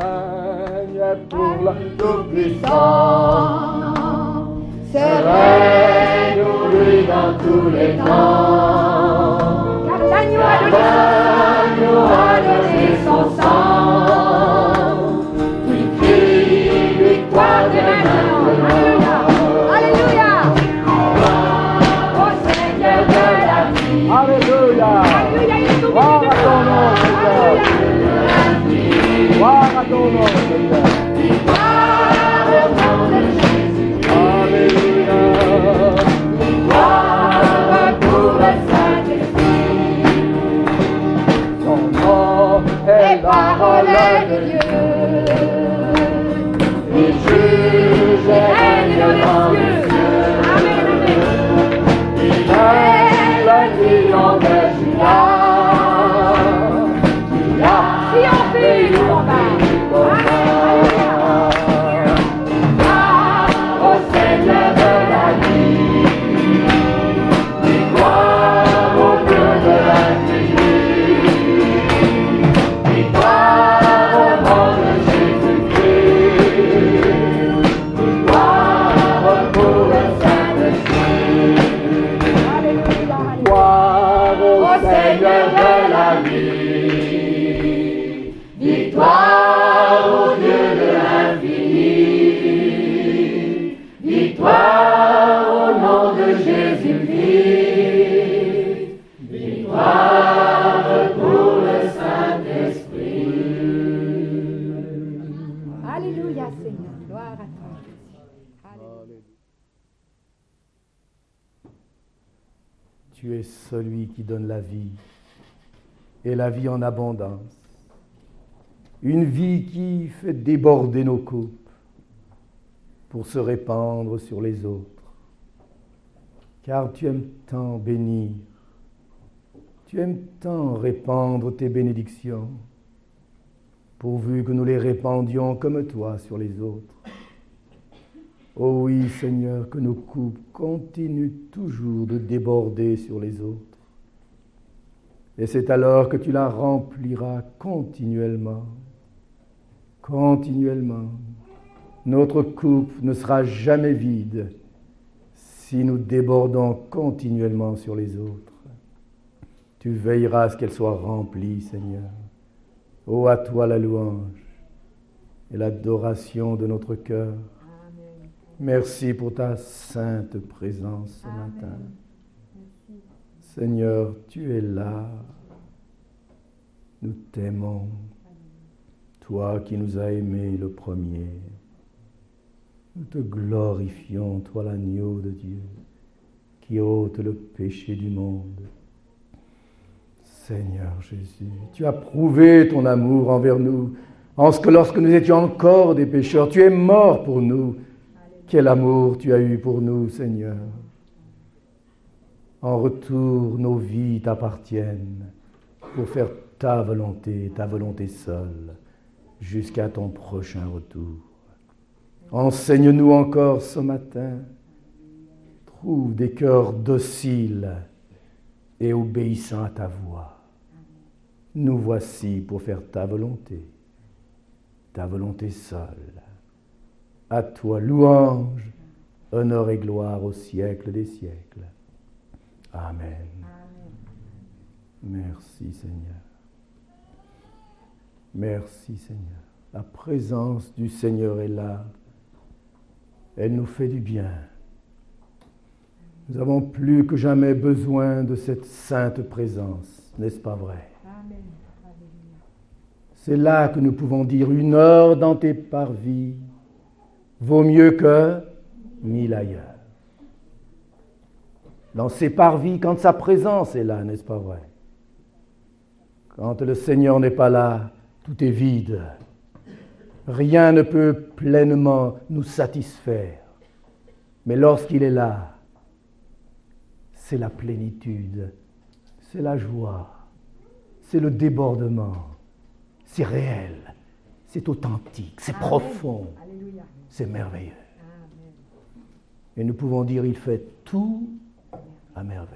règne pour la Tout-Puissant. Ce règne pour lui dans tous les temps. Car l'agneau a donné son sang. Qui crie victoire de maintenant. Alléluia. Au Seigneur de la vie. Alléluia. Alléluia, il est tout Gloire à ton nom, Seigneur. Alléluia. Gloire à ton nom, Seigneur. Gloire au nom de Jésus. Alléluia. Gloire pour le Saint-Esprit. Son nom est Les paroles de Dieu. Il juge et règne dans les cieux. Amen, amen. Il est le lion de Judas. Qui a Triompher du combat. Alléluia. Gloire au Seigneur de la vie. Victoire au Dieu de l'infini. Victoire au nom de Jésus-Christ. Victoire pour le Saint-Esprit. Alléluia. Gloire au Seigneur de la vie. Victoire au Dieu de l'infini. Victoire au nom de Jésus-Christ. Victoire pour le Saint-Esprit. Alléluia, Seigneur. Gloire à toi, Jésus. Alléluia. Tu es celui qui donne la vie, et la vie en abondance. Une vie qui fait déborder nos coupes pour se répandre sur les autres. Car tu aimes tant bénir, tu aimes tant répandre tes bénédictions, pourvu que nous les répandions comme toi sur les autres. Oh oui, Seigneur, que nos coupes continuent toujours de déborder sur les autres. Et c'est alors que tu la rempliras continuellement. Continuellement. Notre coupe ne sera jamais vide si nous débordons continuellement sur les autres. Tu veilleras à ce qu'elle soit remplie, Seigneur. Oh, à toi la louange et l'adoration de notre cœur. Merci pour ta sainte présence ce matin. Seigneur, tu es là. Nous t'aimons. Toi qui nous as aimés le premier. Nous te glorifions, toi l'agneau de Dieu, qui ôte le péché du monde. Seigneur Jésus, tu as prouvé ton amour envers nous, en ce que lorsque nous étions encore des pécheurs, tu es mort pour nous. Quel amour tu as eu pour nous, Seigneur. En retour, nos vies t'appartiennent pour faire ta volonté seule, jusqu'à ton prochain retour. Enseigne-nous encore ce matin. Trouve des cœurs dociles et obéissants à ta voix. Nous voici pour faire ta volonté seule. À toi louange, honneur et gloire au siècle des siècles. Amen. Merci Seigneur. Merci Seigneur. La présence du Seigneur est là. Elle nous fait du bien. Nous avons plus que jamais besoin de cette sainte présence, n'est-ce pas vrai? Amen. C'est là que nous pouvons dire 1 heure dans tes parvis vaut mieux que 1000 ailleurs. Dans ses parvis, quand sa présence est là, n'est-ce pas vrai? Quand le Seigneur n'est pas là, tout est vide. Rien ne peut pleinement nous satisfaire. Mais lorsqu'il est là, c'est la plénitude, c'est la joie, c'est le débordement, c'est réel, c'est authentique, c'est profond, Alléluia. c'est merveilleux. Amen. Et nous pouvons dire, il fait tout à merveille.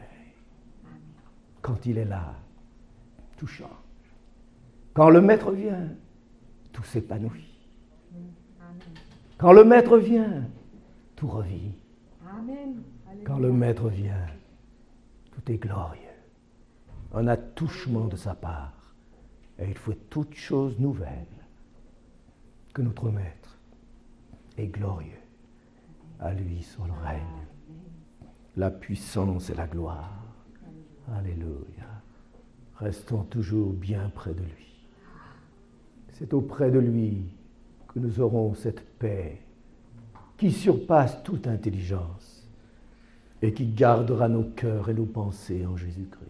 Quand il est là, tout change. Quand le Maître vient, tout s'épanouit. Quand le Maître vient, tout revit. Amen. Quand le Maître vient, tout est glorieux. Un attouchement de sa part. Et il faut toute chose nouvelle. Que notre Maître est glorieux. À lui soit le règne, la puissance et la gloire. Alléluia. Restons toujours bien près de lui. C'est auprès de lui que nous aurons cette paix qui surpasse toute intelligence et qui gardera nos cœurs et nos pensées en Jésus-Christ.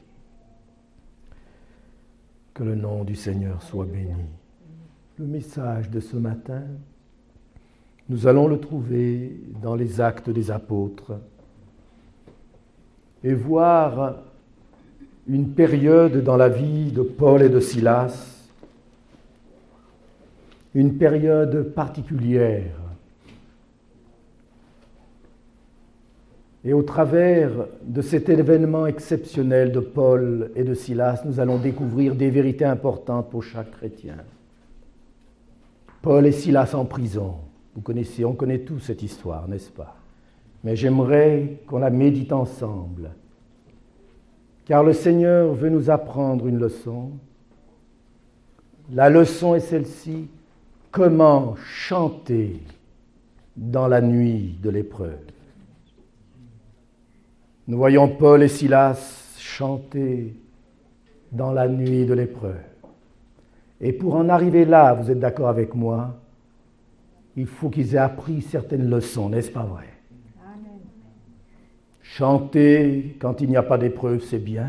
Que le nom du Seigneur soit béni. Le message de ce matin, nous allons le trouver dans les Actes des Apôtres et voir une période dans la vie de Paul et de Silas, une période particulière. Et au travers de cet événement exceptionnel de Paul et de Silas, nous allons découvrir des vérités importantes pour chaque chrétien. Paul et Silas en prison. Vous connaissez, on connaît tous cette histoire, n'est-ce pas? Mais j'aimerais qu'on la médite ensemble. Car le Seigneur veut nous apprendre une leçon. La leçon est celle-ci. Comment chanter dans la nuit de l'épreuve? Nous voyons Paul et Silas chanter dans la nuit de l'épreuve. Et pour en arriver là, vous êtes d'accord avec moi, il faut qu'ils aient appris certaines leçons, n'est-ce pas vrai? Amen. Chanter quand il n'y a pas d'épreuve, c'est bien.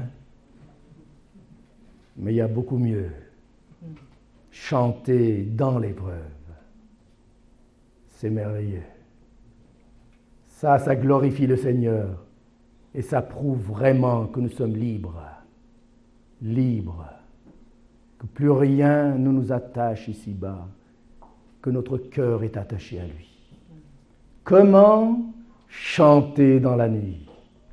Mais il y a beaucoup mieux. Chanter dans l'épreuve, c'est merveilleux. Ça glorifie le Seigneur. Et ça prouve vraiment que nous sommes libres. Libres. Que plus rien ne nous attache ici-bas. Que notre cœur est attaché à lui. Comment chanter dans la nuit?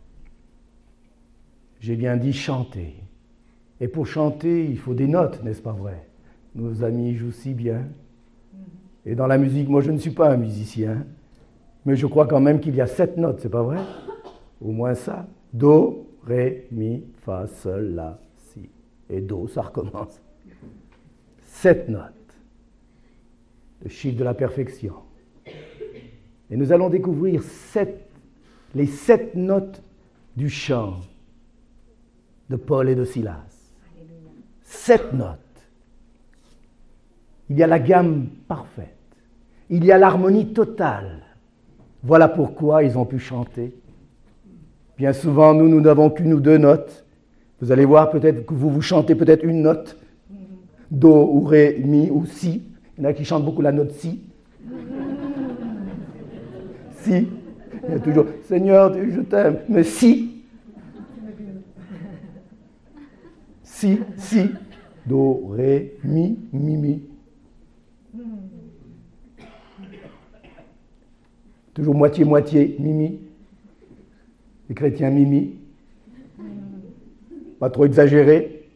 J'ai bien dit chanter. Et pour chanter, il faut des notes, n'est-ce pas vrai? Nos amis jouent si bien. Et dans la musique, moi je ne suis pas un musicien, mais je crois quand même qu'il y a 7 notes, c'est pas vrai? Au moins ça. Do, ré, mi, fa, sol, la, si. Et do, ça recommence. 7 notes. Le chiffre de la perfection. Et nous allons découvrir les 7 notes du chant de Paul et de Silas. 7 notes. Il y a la gamme parfaite. Il y a l'harmonie totale. Voilà pourquoi ils ont pu chanter. Bien souvent, nous n'avons qu'une ou 2 notes. Vous allez voir peut-être que vous chantez peut-être une note. Do ou ré, mi ou si. Il y en a qui chantent beaucoup la note si. Si. Il y a toujours Seigneur, je t'aime. Mais si. Si, si. Do, ré, mi, mi, mi. Toujours moitié-moitié, mi. Les chrétiens mimi, pas trop exagéré.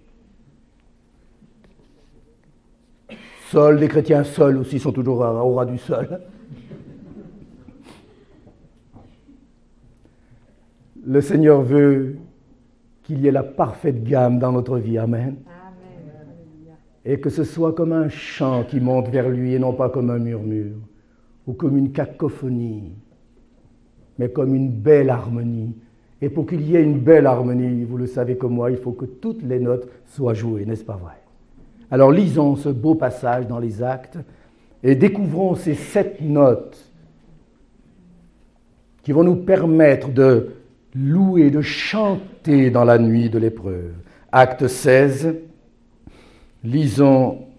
Sol, les chrétiens sol aussi sont toujours au ras du sol. Le Seigneur veut qu'il y ait la parfaite gamme dans notre vie, amen. Et que ce soit comme un chant qui monte vers lui et non pas comme un murmure ou comme une cacophonie, mais comme une belle harmonie. Et pour qu'il y ait une belle harmonie, vous le savez comme moi, il faut que toutes les notes soient jouées, n'est-ce pas vrai? Alors lisons ce beau passage dans les Actes et découvrons ces 7 notes qui vont nous permettre de louer, de chanter dans la nuit de l'épreuve. Acte 16, lisons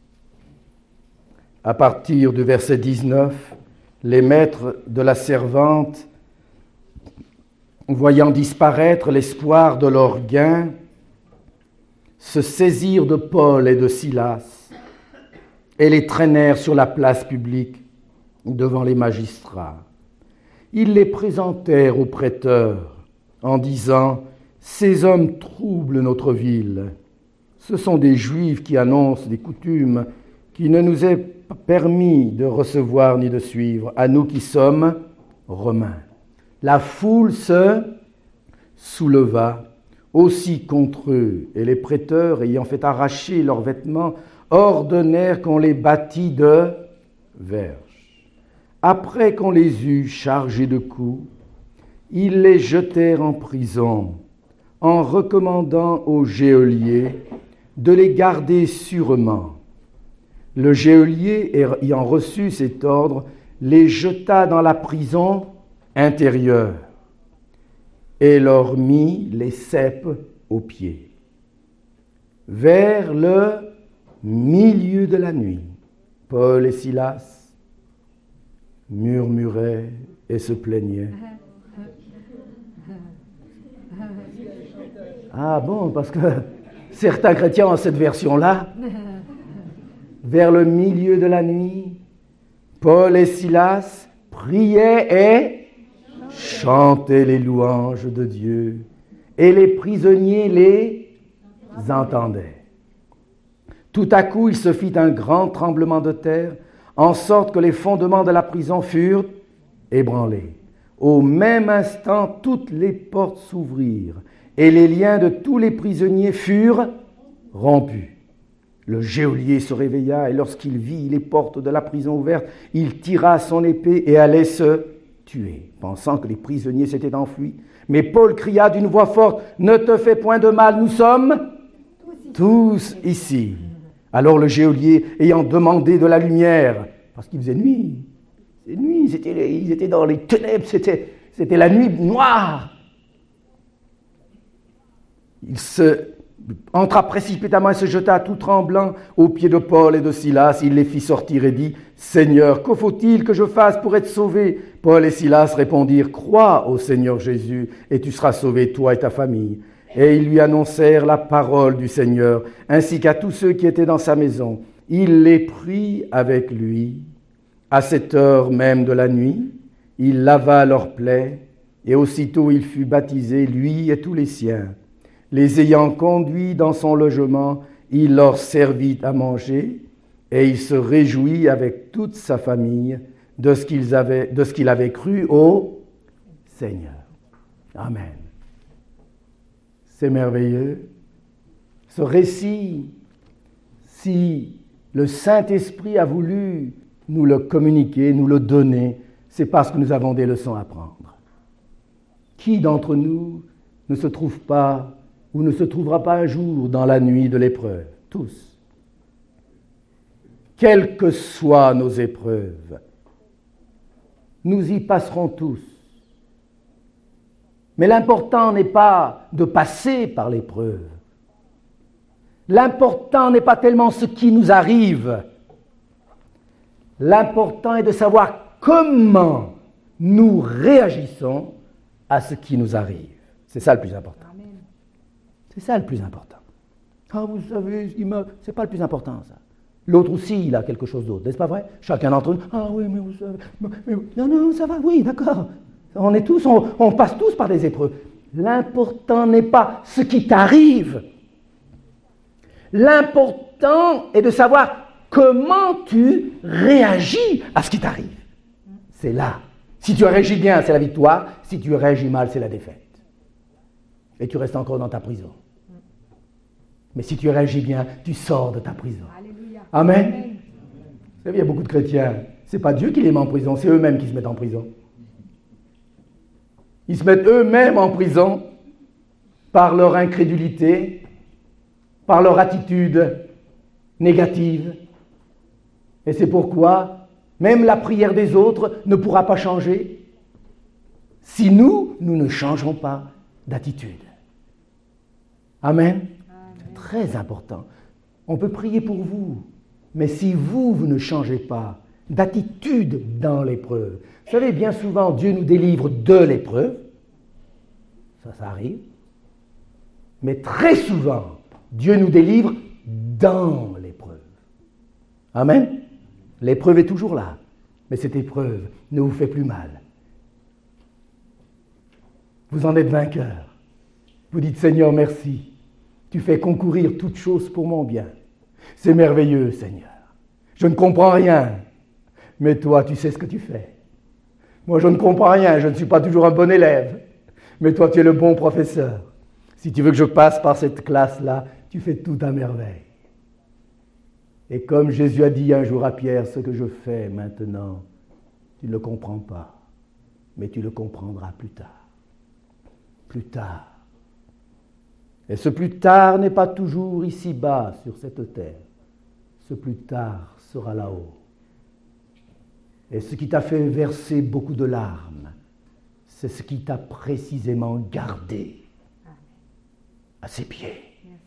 à partir du verset 19, les maîtres de la servante, voyant disparaître l'espoir de leur gain, se saisirent de Paul et de Silas et les traînèrent sur la place publique devant les magistrats. Ils les présentèrent aux prêteurs en disant « Ces hommes troublent notre ville. Ce sont des Juifs qui annoncent des coutumes qui ne nous est permis de recevoir ni de suivre, à nous qui sommes Romains. La foule se souleva aussi contre eux, et les prêteurs, ayant fait arracher leurs vêtements, ordonnèrent qu'on les bâtît de verges. Après qu'on les eut chargés de coups, ils les jetèrent en prison, en recommandant au geôlier de les garder sûrement. Le geôlier, ayant reçu cet ordre, les jeta dans la prison intérieure et leur mit les ceps aux pieds. Vers le milieu de la nuit, Paul et Silas murmuraient et se plaignaient. Ah bon, parce que certains chrétiens ont cette version-là. Vers le milieu de la nuit, Paul et Silas priaient et chantaient les louanges de Dieu, et les prisonniers les entendaient. Tout à coup, il se fit un grand tremblement de terre, en sorte que les fondements de la prison furent ébranlés. Au même instant, toutes les portes s'ouvrirent, et les liens de tous les prisonniers furent rompus. Le geôlier se réveilla, et lorsqu'il vit les portes de la prison ouvertes, il tira son épée et allait se tuer, pensant que les prisonniers s'étaient enfuis. Mais Paul cria d'une voix forte, « Ne te fais point de mal, nous sommes tous ici. » Alors le geôlier, ayant demandé de la lumière, parce qu'il faisait nuit, ils étaient dans les ténèbres, c'était la nuit noire. Il entra précipitamment et se jeta tout tremblant aux pieds de Paul et de Silas. Il les fit sortir et dit, « Seigneur, que faut-il que je fasse pour être sauvé ?» Paul et Silas répondirent, « Crois au Seigneur Jésus, et tu seras sauvé, toi et ta famille. » Et ils lui annoncèrent la parole du Seigneur, ainsi qu'à tous ceux qui étaient dans sa maison. Il les prit avec lui. À cette heure même de la nuit, il lava leurs plaies, et aussitôt il fut baptisé, lui et tous les siens. Les ayant conduits dans son logement, il leur servit à manger, et il se réjouit avec toute sa famille de ce qu'il avait cru au Seigneur. Amen. C'est merveilleux. Ce récit, si le Saint-Esprit a voulu nous le communiquer, nous le donner, c'est parce que nous avons des leçons à prendre. Qui d'entre nous ne se trouve pas ou ne se trouvera pas un jour dans la nuit de l'épreuve? Tous. Quelles que soient nos épreuves, nous y passerons tous. Mais l'important n'est pas de passer par l'épreuve. L'important n'est pas tellement ce qui nous arrive. L'important est de savoir comment nous réagissons à ce qui nous arrive. C'est ça le plus important. C'est ça le plus important. Ah, vous savez, c'est pas le plus important, ça. L'autre aussi, il a quelque chose d'autre, n'est-ce pas vrai? Chacun d'entre nous, ah oui, mais vous savez, non, ça va, oui, d'accord. On passe tous par des épreuves. L'important n'est pas ce qui t'arrive. L'important est de savoir comment tu réagis à ce qui t'arrive. C'est là. Si tu réagis bien, c'est la victoire. Si tu réagis mal, c'est la défaite. Et tu restes encore dans ta prison. Mais si tu réagis bien, tu sors de ta prison. Alléluia. Amen. Amen. Vous savez, il y a beaucoup de chrétiens. Ce n'est pas Dieu qui les met en prison, c'est eux-mêmes qui se mettent en prison. Ils se mettent eux-mêmes en prison par leur incrédulité, par leur attitude négative. Et c'est pourquoi même la prière des autres ne pourra pas changer si nous ne changerons pas d'attitude. Amen. C'est très important. On peut prier pour vous, mais si vous ne changez pas d'attitude dans l'épreuve, vous savez, bien souvent, Dieu nous délivre de l'épreuve, ça arrive, mais très souvent, Dieu nous délivre dans l'épreuve. Amen. L'épreuve est toujours là, mais cette épreuve ne vous fait plus mal. Vous en êtes vainqueur. Vous dites, Seigneur, merci. Tu fais concourir toutes choses pour mon bien. C'est merveilleux, Seigneur. Je ne comprends rien, mais toi, tu sais ce que tu fais. Moi, je ne comprends rien, je ne suis pas toujours un bon élève, mais toi, tu es le bon professeur. Si tu veux que je passe par cette classe-là, tu fais tout à merveille. Et comme Jésus a dit un jour à Pierre, ce que je fais maintenant, tu ne le comprends pas, mais tu le comprendras plus tard. Plus tard. Et ce plus tard n'est pas toujours ici-bas, sur cette terre. Ce plus tard sera là-haut. Et ce qui t'a fait verser beaucoup de larmes, c'est ce qui t'a précisément gardé à ses pieds.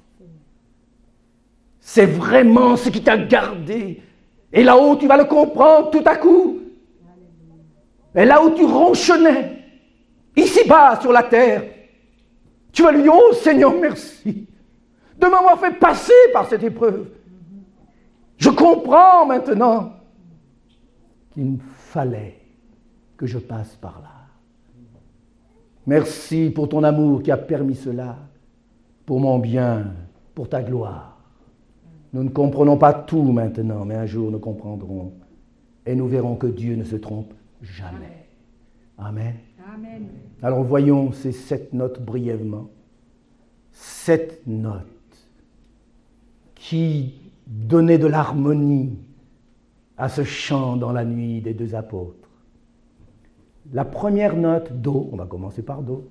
C'est vraiment ce qui t'a gardé. Et là-haut, tu vas le comprendre tout à coup. Et là où tu ronchonnais, ici-bas sur la terre, tu vas lui dire, oh Seigneur, merci de m'avoir fait passer par cette épreuve. Je comprends maintenant qu'il me fallait que je passe par là. Merci pour ton amour qui a permis cela, pour mon bien, pour ta gloire. Nous ne comprenons pas tout maintenant, mais un jour nous comprendrons et nous verrons que Dieu ne se trompe jamais. Amen. Amen. Alors voyons ces 7 notes brièvement. 7 notes qui donnaient de l'harmonie à ce chant dans la nuit des 2 apôtres. La première note, Do, on va commencer par Do,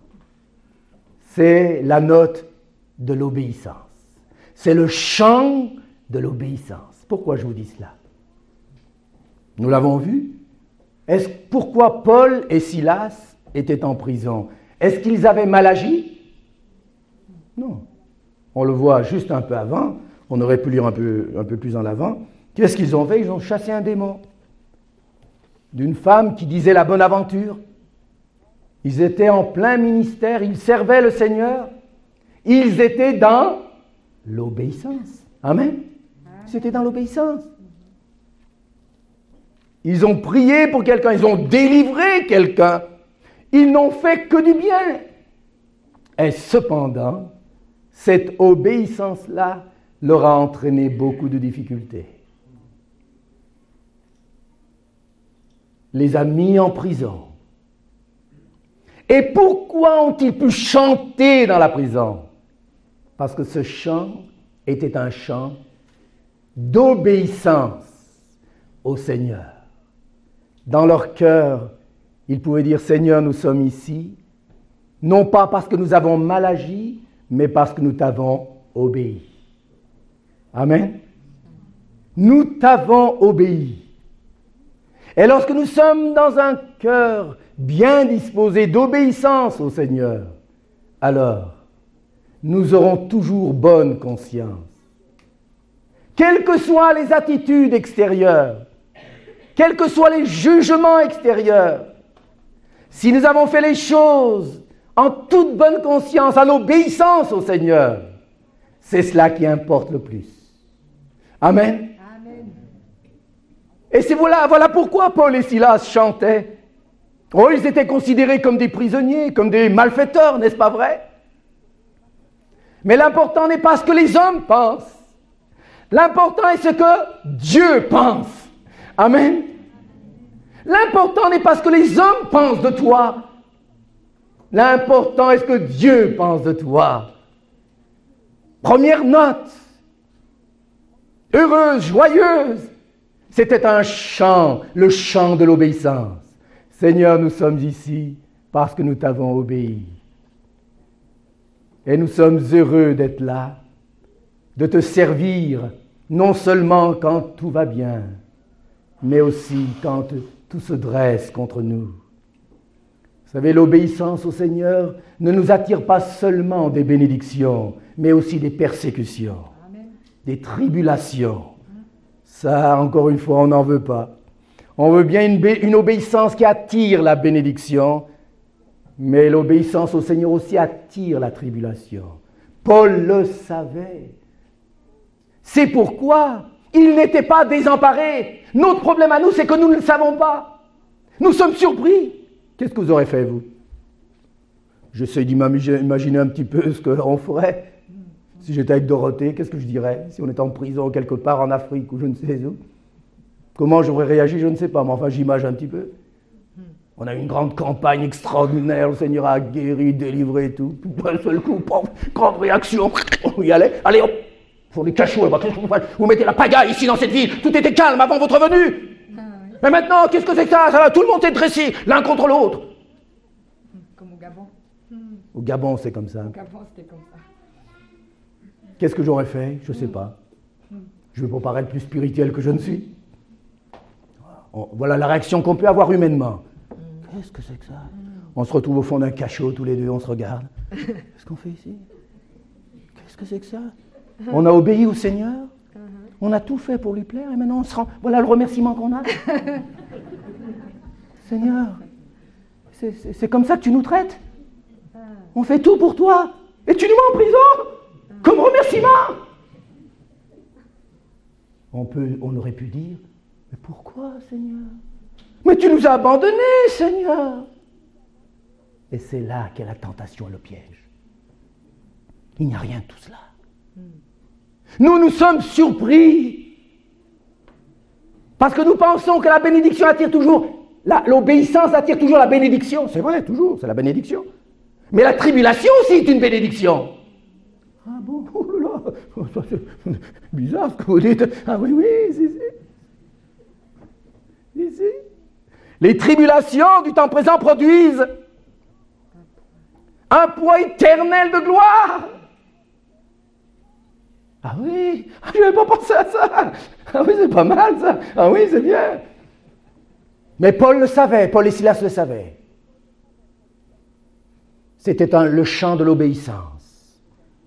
c'est la note de l'obéissance. C'est le chant de l'obéissance. Pourquoi je vous dis cela? Nous l'avons vu. Pourquoi Paul et Silas étaient en prison? Est-ce qu'ils avaient mal agi? Non. On le voit juste un peu avant. On aurait pu lire un peu plus en avant. Qu'est-ce qu'ils ont fait? Ils ont chassé un démon d'une femme qui disait la bonne aventure. Ils étaient en plein ministère, ils servaient le Seigneur. Ils étaient dans l'obéissance. Amen. Ils étaient dans l'obéissance. Ils ont prié pour quelqu'un, ils ont délivré quelqu'un. Ils n'ont fait que du bien. Et cependant, cette obéissance-là leur a entraîné beaucoup de difficultés. Les a mis en prison. Et pourquoi ont-ils pu chanter dans la prison? Parce que ce chant était un chant d'obéissance au Seigneur. Dans leur cœur, ils pouvaient dire, Seigneur, nous sommes ici, non pas parce que nous avons mal agi, mais parce que nous t'avons obéi. Amen. Nous t'avons obéi. Et lorsque nous sommes dans un cœur bien disposé d'obéissance au Seigneur, alors nous aurons toujours bonne conscience. Quelles que soient les attitudes extérieures, quels que soient les jugements extérieurs, si nous avons fait les choses en toute bonne conscience, en obéissance au Seigneur, c'est cela qui importe le plus. Amen. Amen. Et c'est voilà pourquoi Paul et Silas chantaient. Oh, ils étaient considérés comme des prisonniers, comme des malfaiteurs, n'est-ce pas vrai? Mais l'important n'est pas ce que les hommes pensent. L'important est ce que Dieu pense. Amen. L'important n'est pas ce que les hommes pensent de toi. L'important est ce que Dieu pense de toi. Première note. Heureuse, joyeuse. C'était un chant, le chant de l'obéissance. Seigneur, nous sommes ici parce que nous t'avons obéi. Et nous sommes heureux d'être là, de te servir, non seulement quand tout va bien, mais aussi quand tout se dresse contre nous. Vous savez, l'obéissance au Seigneur ne nous attire pas seulement des bénédictions, mais aussi des persécutions, Amen. des tribulations. Ça, encore une fois, on n'en veut pas. On veut bien une obéissance qui attire la bénédiction, mais l'obéissance au Seigneur aussi attire la tribulation. Paul le savait. C'est pourquoi il n'était pas désemparé. Notre problème à nous, c'est que nous ne le savons pas. Nous sommes surpris. Qu'est-ce que vous aurez fait, vous? J'essaie d'imaginer un petit peu ce qu'on ferait. Si j'étais avec Dorothée, qu'est-ce que je dirais? Si on était en prison quelque part en Afrique ou je ne sais où. Comment j'aurais réagi, je ne sais pas, mais enfin j'imagine un petit peu. On a eu une grande campagne extraordinaire, le Seigneur a guéri, délivré et tout. Puis d'un seul coup, grande réaction, on y allait. Allez hop, pour les cachots là-bas, vous mettez la pagaille ici dans cette ville, tout était calme avant votre venue. Mais maintenant, qu'est-ce que c'est que ça? Tout le monde s'est dressé, l'un contre l'autre. Comme au Gabon. Au Gabon, c'est comme ça. Au Gabon, c'était comme ça. Qu'est-ce que j'aurais fait? Je ne sais pas. Je veux pas paraître plus spirituel que je ne suis. Voilà la réaction qu'on peut avoir humainement. Qu'est-ce que c'est que ça? On se retrouve au fond d'un cachot, tous les deux, on se regarde. Qu'est-ce qu'on fait ici? Qu'est-ce que c'est que ça? On a obéi au Seigneur, on a tout fait pour lui plaire, et maintenant on se rend... Voilà le remerciement qu'on a. Seigneur, c'est comme ça que tu nous traites? On fait tout pour toi, et tu nous mets en prison? Comme remerciement? On aurait pu dire, mais pourquoi, Seigneur? Mais tu nous as abandonnés, Seigneur! Et c'est là qu'est la tentation et le piège. Il n'y a rien de tout cela. Nous sommes surpris. Parce que nous pensons que la bénédiction attire toujours, l'obéissance attire toujours la bénédiction. C'est vrai, toujours, c'est la bénédiction. Mais la tribulation aussi est une bénédiction. Ah bon, oh là là, c'est bizarre ce que vous dites. Ah oui, si. Ici. Les tribulations du temps présent produisent un poids éternel de gloire. Ah oui, je n'avais pas pensé à ça. Ah oui, c'est pas mal ça. Ah oui, c'est bien. Mais Paul le savait, Paul et Silas le savaient. C'était le chant de l'obéissance.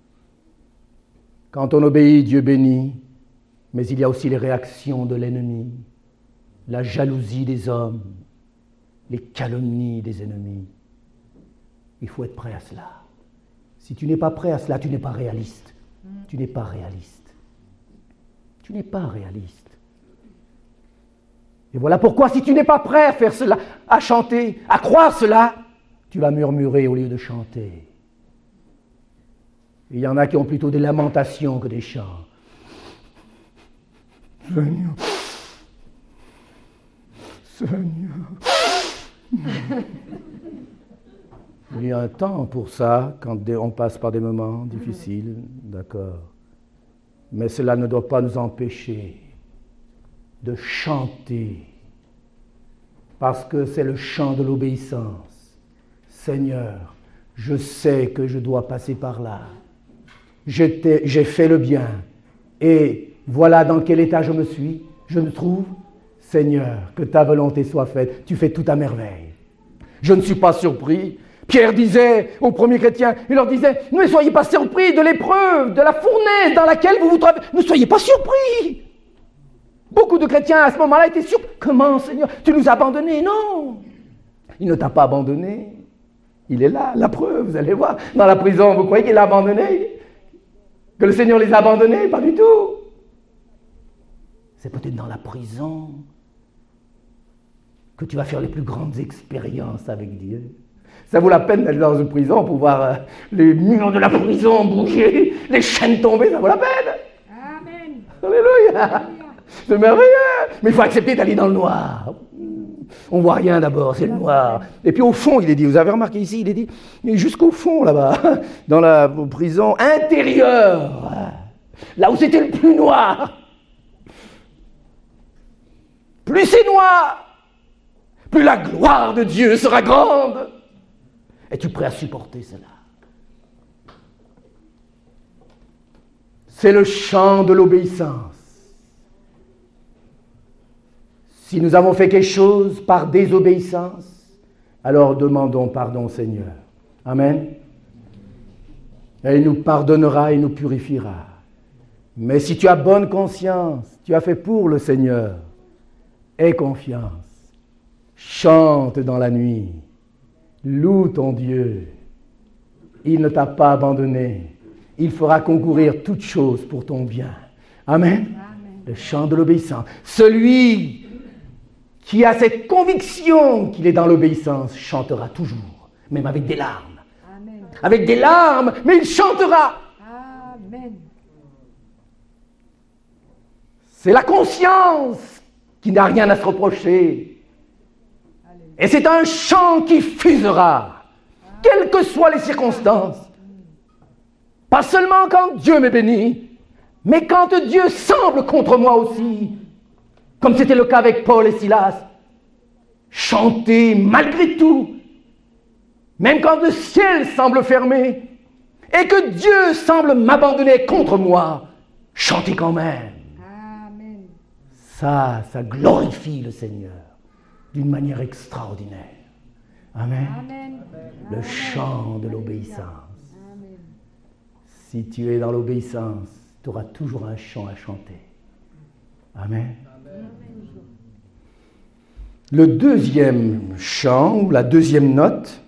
Quand on obéit, Dieu bénit, mais il y a aussi les réactions de l'ennemi, la jalousie des hommes, les calomnies des ennemis. Il faut être prêt à cela. Si tu n'es pas prêt à cela, tu n'es pas réaliste. Tu n'es pas réaliste. Tu n'es pas réaliste. Et voilà pourquoi, si tu n'es pas prêt à faire cela, à chanter, à croire cela, tu vas murmurer au lieu de chanter. Il y en a qui ont plutôt des lamentations que des chants. Seigneur. Il y a un temps pour ça, quand on passe par des moments difficiles, d'accord. Mais cela ne doit pas nous empêcher de chanter, parce que c'est le chant de l'obéissance. Seigneur, je sais que je dois passer par là. J'ai fait le bien, et voilà dans quel état je me trouve. Seigneur, que ta volonté soit faite, tu fais tout à merveille. Je ne suis pas surpris. Pierre disait aux premiers chrétiens, il leur disait, ne soyez pas surpris de l'épreuve, de la fournaise dans laquelle vous vous trouvez. Ne soyez pas surpris. Beaucoup de chrétiens à ce moment-là étaient surpris. Comment, Seigneur, tu nous as abandonnés? Non, il ne t'a pas abandonné. Il est là, la preuve, vous allez voir. Dans la prison, vous croyez qu'il l'a abandonné? Que le Seigneur les a abandonnés? Pas du tout. C'est peut-être dans la prison que tu vas faire les plus grandes expériences avec Dieu. Ça vaut la peine d'aller dans une prison pour voir les murs de la prison bouger, les chaînes tomber, ça vaut la peine. Amen. Alléluia. C'est merveilleux. Mais il faut accepter d'aller dans le noir. On ne voit rien d'abord, c'est le noir. Et puis au fond, il est dit, vous avez remarqué ici, il est dit, jusqu'au fond là-bas, dans la prison intérieure, là où c'était le plus noir. Plus c'est noir, plus la gloire de Dieu sera grande. Es-tu prêt à supporter cela? C'est le chant de l'obéissance. Si nous avons fait quelque chose par désobéissance, alors demandons pardon au Seigneur. Amen. Et il nous pardonnera et nous purifiera. Mais si tu as bonne conscience, tu as fait pour le Seigneur, aie confiance. Chante dans la nuit. Loue ton Dieu. Il ne t'a pas abandonné. Il fera concourir toutes choses pour ton bien. Amen. Amen. Le chant de l'obéissance. Celui qui a cette conviction qu'il est dans l'obéissance chantera toujours, même avec des larmes. Amen. Avec des larmes, mais il chantera. Amen. C'est la conscience qui n'a rien à se reprocher. Et c'est un chant qui fusera, quelles que soient les circonstances. Pas seulement quand Dieu m'est béni, mais quand Dieu semble contre moi aussi, comme c'était le cas avec Paul et Silas. Chanter malgré tout, même quand le ciel semble fermé, et que Dieu semble m'abandonner contre moi, chanter quand même. Amen. Ça glorifie le Seigneur d'une manière extraordinaire. Amen. Amen. Le chant de l'obéissance. Amen. Si tu es dans l'obéissance, tu auras toujours un chant à chanter. Amen. Le deuxième chant, ou la deuxième note,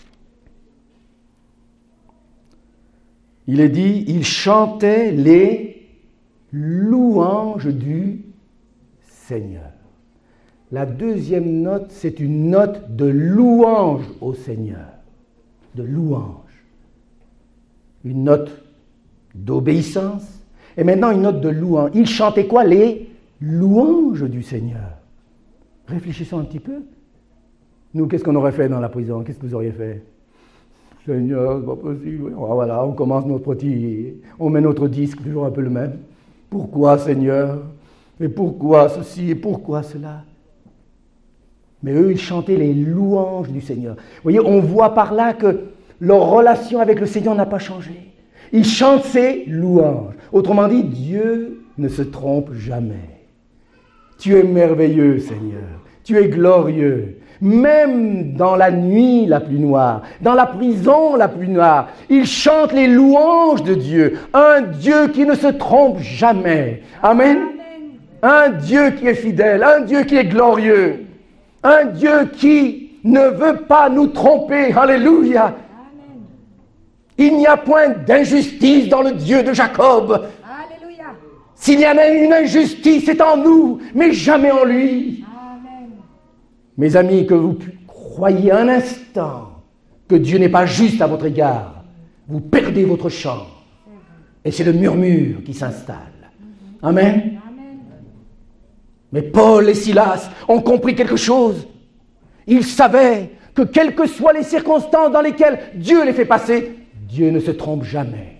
il est dit, il chantait les louanges du Seigneur. La deuxième note, c'est une note de louange au Seigneur. De louange. Une note d'obéissance. Et maintenant, une note de louange. Il chantait quoi? Les louanges du Seigneur. Réfléchissons un petit peu. Nous, qu'est-ce qu'on aurait fait dans la prison? Qu'est-ce que vous auriez fait? Seigneur, c'est pas possible. Voilà, on commence notre petit... On met notre disque, toujours un peu le même. Pourquoi, Seigneur? Et pourquoi ceci? Et pourquoi cela? Mais eux, ils chantaient les louanges du Seigneur. Vous voyez, on voit par là que leur relation avec le Seigneur n'a pas changé. Ils chantent ses louanges. Autrement dit, Dieu ne se trompe jamais. Tu es merveilleux, Seigneur. Tu es glorieux. Même dans la nuit la plus noire, dans la prison la plus noire, ils chantent les louanges de Dieu. Un Dieu qui ne se trompe jamais. Amen. Un Dieu qui est fidèle, un Dieu qui est glorieux. Un Dieu qui ne veut pas nous tromper. Alléluia. Il n'y a point d'injustice dans le Dieu de Jacob. Alléluia. S'il y en a une injustice, c'est en nous, mais jamais en lui. Amen. Mes amis, que vous croyez un instant que Dieu n'est pas juste à votre égard, vous perdez votre chant. Et c'est le murmure qui s'installe. Amen. Mais Paul et Silas ont compris quelque chose. Ils savaient que quelles que soient les circonstances dans lesquelles Dieu les fait passer, Dieu ne se trompe jamais.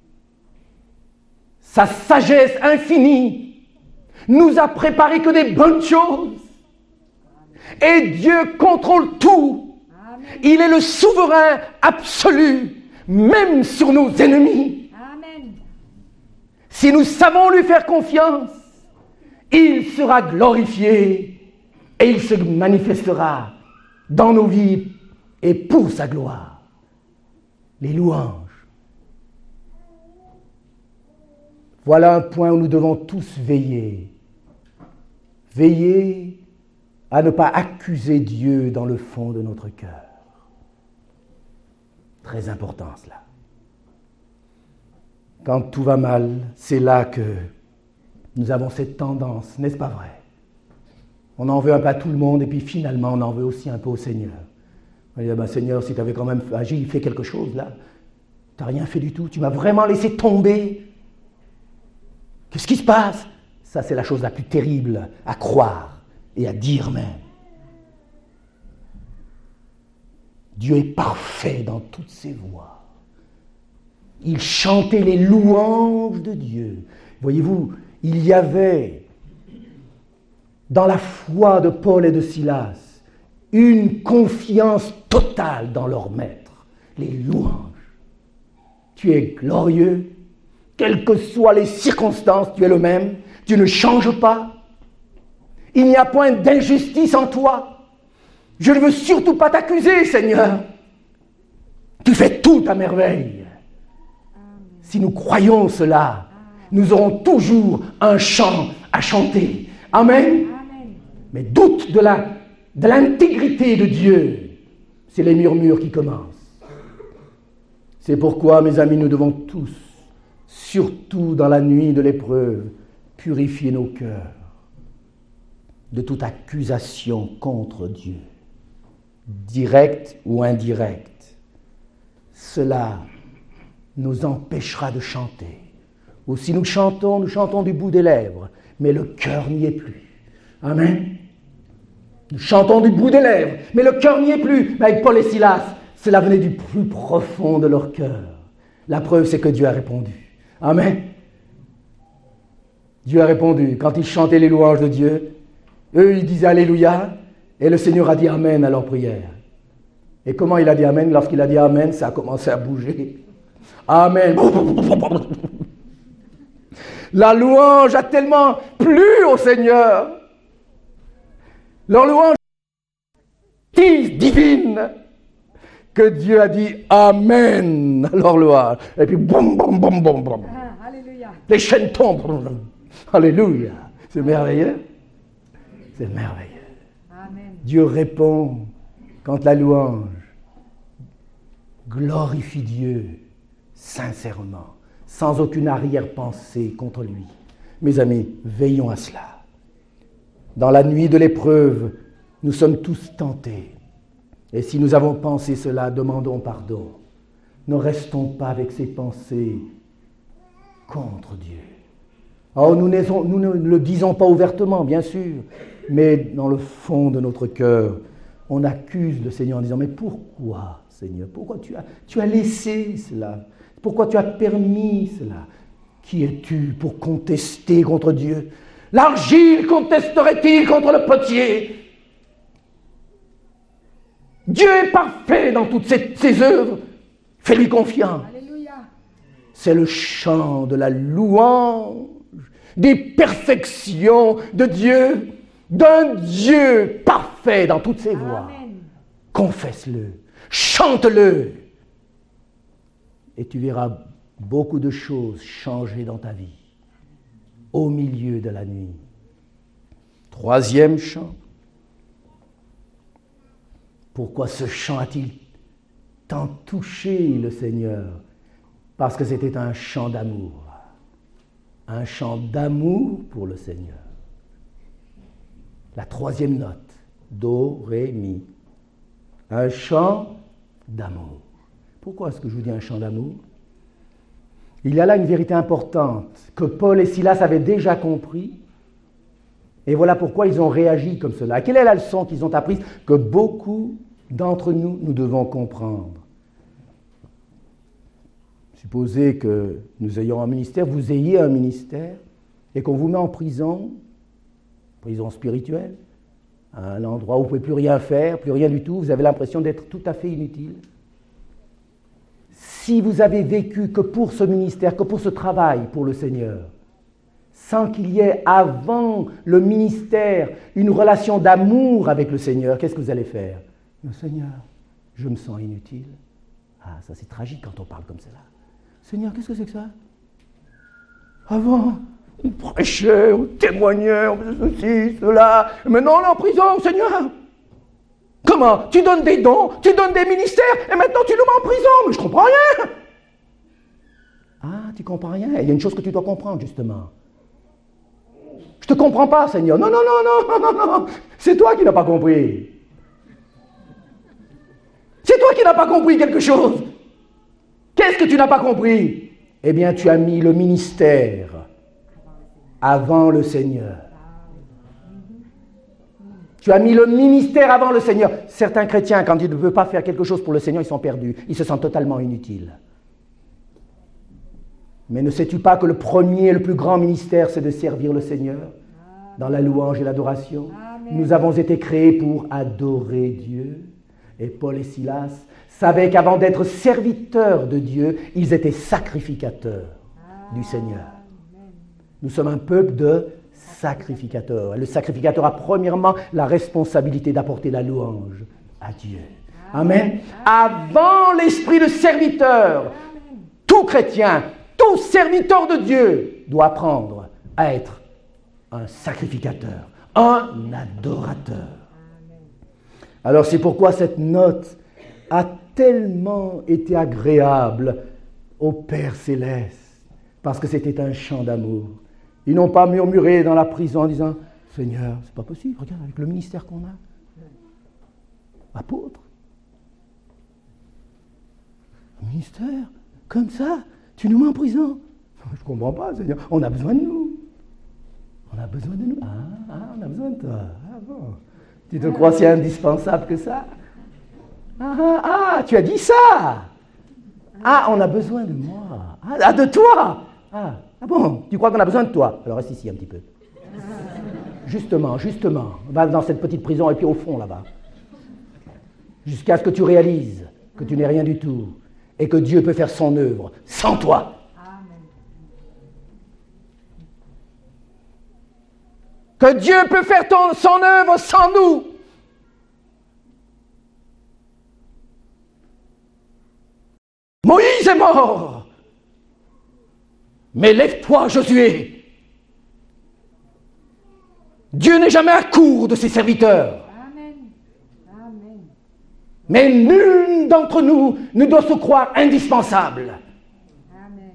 Sa sagesse infinie nous a préparé que des bonnes choses. Et Dieu contrôle tout. Il est le souverain absolu, même sur nos ennemis. Amen. Si nous savons lui faire confiance, il sera glorifié et il se manifestera dans nos vies et pour sa gloire. Les louanges. Voilà un point où nous devons tous veiller. Veiller à ne pas accuser Dieu dans le fond de notre cœur. Très important cela. Quand tout va mal, c'est là que nous avons cette tendance, n'est-ce pas vrai? On en veut un peu à tout le monde et puis finalement on en veut aussi un peu au Seigneur. On dit, Seigneur, si tu avais quand même agi, fait quelque chose là, tu n'as rien fait du tout, tu m'as vraiment laissé tomber. Qu'est-ce qui se passe? Ça, c'est la chose la plus terrible à croire et à dire même. Dieu est parfait dans toutes ses voies. Il chantait les louanges de Dieu. Voyez-vous, il y avait dans la foi de Paul et de Silas une confiance totale dans leur maître, les louanges. Tu es glorieux, quelles que soient les circonstances, tu es le même, tu ne changes pas. Il n'y a point d'injustice en toi. Je ne veux surtout pas t'accuser, Seigneur. Tu fais tout à merveille. Si nous croyons cela, nous aurons toujours un chant à chanter. Amen. Mais doute de l'intégrité de Dieu, c'est les murmures qui commencent. C'est pourquoi, mes amis, nous devons tous, surtout dans la nuit de l'épreuve, purifier nos cœurs de toute accusation contre Dieu, directe ou indirecte. Cela nous empêchera de chanter. Ou si nous chantons du bout des lèvres, mais le cœur n'y est plus. Amen. Nous chantons du bout des lèvres, mais le cœur n'y est plus. Mais avec Paul et Silas, cela venait du plus profond de leur cœur. La preuve, c'est que Dieu a répondu. Amen. Dieu a répondu. Quand ils chantaient les louanges de Dieu, eux, ils disaient Alléluia, et le Seigneur a dit Amen à leur prière. Et comment il a dit Amen? Lorsqu'il a dit Amen, ça a commencé à bouger. Amen. La louange a tellement plu au Seigneur. Leur louange est divine que Dieu a dit Amen à leur louange. Et puis boum, boum, boum, boum, boum. Alléluia. Les chaînes tombent. Alléluia. C'est merveilleux. C'est merveilleux. Amen. Dieu répond quand la louange glorifie Dieu sincèrement, sans aucune arrière-pensée contre lui. Mes amis, veillons à cela. Dans la nuit de l'épreuve, nous sommes tous tentés. Et si nous avons pensé cela, demandons pardon. Ne restons pas avec ces pensées contre Dieu. Oh, nous ne le disons pas ouvertement, bien sûr, mais dans le fond de notre cœur, on accuse le Seigneur en disant « Mais pourquoi, Seigneur? Pourquoi tu as laissé cela? Pourquoi tu as permis cela? Qui es-tu pour contester contre Dieu? L'argile contesterait-il contre le potier? Dieu est parfait dans toutes ses œuvres. Fais-lui confiance. » Alléluia. C'est le chant de la louange, des perfections de Dieu, d'un Dieu parfait dans toutes ses voies. Amen. Confesse-le, chante-le, et tu verras beaucoup de choses changer dans ta vie, au milieu de la nuit. Troisième chant. Pourquoi ce chant a-t-il tant touché le Seigneur? Parce que c'était un chant d'amour. Un chant d'amour pour le Seigneur. La troisième note, Do, Ré, Mi. Un chant d'amour. Pourquoi est-ce que je vous dis un chant d'amour? Il y a là une vérité importante que Paul et Silas avaient déjà compris. Et voilà pourquoi ils ont réagi comme cela. Quelle est la leçon qu'ils ont apprise que beaucoup d'entre nous, nous devons comprendre? Supposez que nous ayons un ministère, vous ayez un ministère, et qu'on vous met en prison spirituelle, à un endroit où vous ne pouvez plus rien faire, plus rien du tout, vous avez l'impression d'être tout à fait inutile. Si vous avez vécu que pour ce ministère, que pour ce travail pour le Seigneur, sans qu'il y ait avant le ministère une relation d'amour avec le Seigneur, qu'est-ce que vous allez faire? Le Seigneur, je me sens inutile. Ah, ça c'est tragique quand on parle comme cela. Seigneur, qu'est-ce que c'est que ça? Avant, on prêchait, on témoignait, on faisait ceci, cela. Maintenant, on est en prison, Seigneur. Comment? Tu donnes des dons, tu donnes des ministères, et maintenant tu nous mets en prison. Mais je ne comprends rien. Ah, tu ne comprends rien? Il y a une chose que tu dois comprendre, justement. Je ne te comprends pas, Seigneur. Non, non, non, non, non, non, non. C'est toi qui n'as pas compris. C'est toi qui n'as pas compris quelque chose. Qu'est-ce que tu n'as pas compris? Eh bien, tu as mis le ministère avant le Seigneur. Tu as mis le ministère avant le Seigneur. Certains chrétiens, quand ils ne veulent pas faire quelque chose pour le Seigneur, ils sont perdus. Ils se sentent totalement inutiles. Mais ne sais-tu pas que le premier et le plus grand ministère, c'est de servir le Seigneur dans la louange et l'adoration? Nous avons été créés pour adorer Dieu. Et Paul et Silas savaient qu'avant d'être serviteurs de Dieu, ils étaient sacrificateurs du Seigneur. Nous sommes un peuple de sacrificateurs. Le sacrificateur a premièrement la responsabilité d'apporter la louange à Dieu. Amen. Avant l'esprit de serviteur, tout chrétien, tout serviteur de Dieu doit apprendre à être un sacrificateur, un adorateur. Alors c'est pourquoi cette note a tellement été agréable au Père Céleste, parce que c'était un chant d'amour. Ils n'ont pas murmuré dans la prison en disant « Seigneur, c'est pas possible, regarde avec le ministère qu'on a. Apôtre. Un ministère, comme ça, tu nous mets en prison. Je ne comprends pas, Seigneur. On a besoin de nous. On a besoin de nous. On a besoin de toi. Ah bon. Tu te crois si indispensable que ça? Tu as dit ça. On a besoin de moi. De toi. Bon, tu crois qu'on a besoin de toi? Alors reste ici un petit peu. Justement. Va dans cette petite prison et puis au fond là-bas. Jusqu'à ce que tu réalises que tu n'es rien du tout et que Dieu peut faire son œuvre sans toi. Amen. Que Dieu peut faire son œuvre sans nous. Moïse est mort. Mais lève-toi, Josué. Dieu n'est jamais à court de ses serviteurs. Amen. Amen. Mais nul d'entre nous ne doit se croire indispensable. Amen.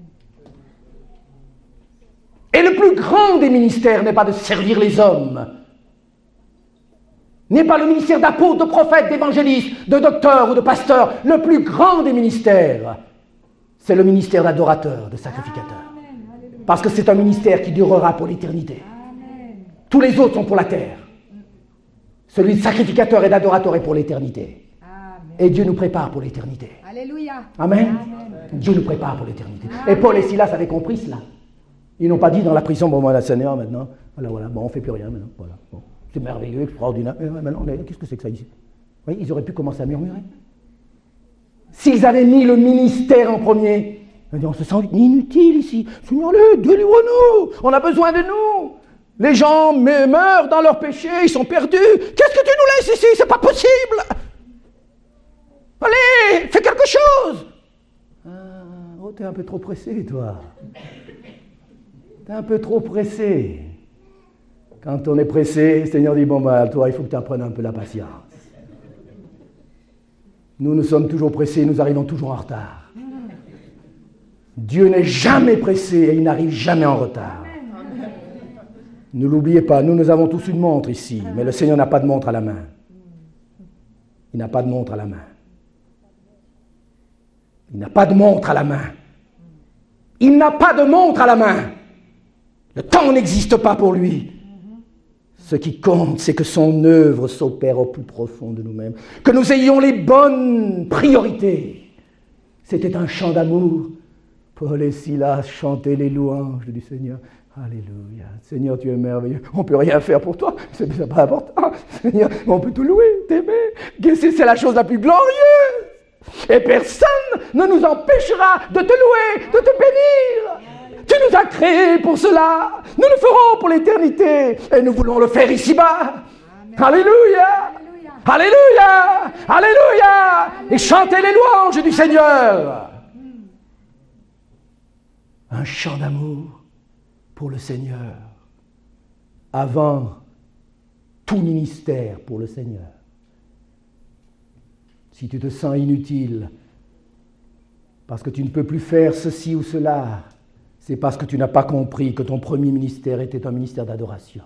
Et le plus grand des ministères n'est pas de servir les hommes, n'est pas le ministère d'apôtre, de prophète, d'évangéliste, de docteur ou de pasteur. Le plus grand des ministères, c'est le ministère d'adorateur, de sacrificateur. Parce que c'est un ministère qui durera pour l'éternité. Tous les autres sont pour la terre. Celui de sacrificateur et d'adorateur est pour l'éternité. Amen. Et Dieu nous prépare pour l'éternité. Alléluia. Amen. Dieu nous prépare pour l'éternité. Et Paul et Silas avaient compris cela. Ils n'ont pas dit dans la prison, bon, voilà, Seigneur, maintenant, voilà, bon, on ne fait plus rien maintenant, voilà. Bon, c'est merveilleux, extraordinaire. Maintenant, qu'est-ce que c'est que ça ici? Oui, ils auraient pu commencer à murmurer. S'ils avaient mis le ministère en premier, on se sent inutile ici. Seigneur, délivre-nous, on a besoin de nous. Les gens meurent dans leur péché, ils sont perdus. Qu'est-ce que tu nous laisses ici? C'est pas possible. Allez, fais quelque chose. T'es un peu trop pressé, toi. T'es un peu trop pressé. Quand on est pressé, le Seigneur dit, toi, il faut que tu apprennes un peu la patience. Nous sommes toujours pressés, nous arrivons toujours en retard. Dieu n'est jamais pressé et il n'arrive jamais en retard. Ne l'oubliez pas, nous avons tous une montre ici, mais le Seigneur n'a pas de montre à la main. Il n'a pas de montre à la main. Il n'a pas de montre à la main. Il n'a pas de montre à la main. Le temps n'existe pas pour lui. Ce qui compte, c'est que son œuvre s'opère au plus profond de nous-mêmes. Que nous ayons les bonnes priorités. C'était un chant d'amour. Paul et Silas chantaient les louanges du Seigneur. Alléluia. Seigneur, tu es merveilleux. On ne peut rien faire pour toi. C'est pas important. Seigneur, on peut te louer, t'aimer. C'est la chose la plus glorieuse. Et personne ne nous empêchera de te louer, de te bénir. Tu nous as créés pour cela. Nous le ferons pour l'éternité. Et nous voulons le faire ici-bas. Alléluia. Alléluia. Alléluia. Et chantez les louanges du Seigneur. Un chant d'amour pour le Seigneur, avant tout ministère pour le Seigneur. Si tu te sens inutile, parce que tu ne peux plus faire ceci ou cela, c'est parce que tu n'as pas compris que ton premier ministère était un ministère d'adoration.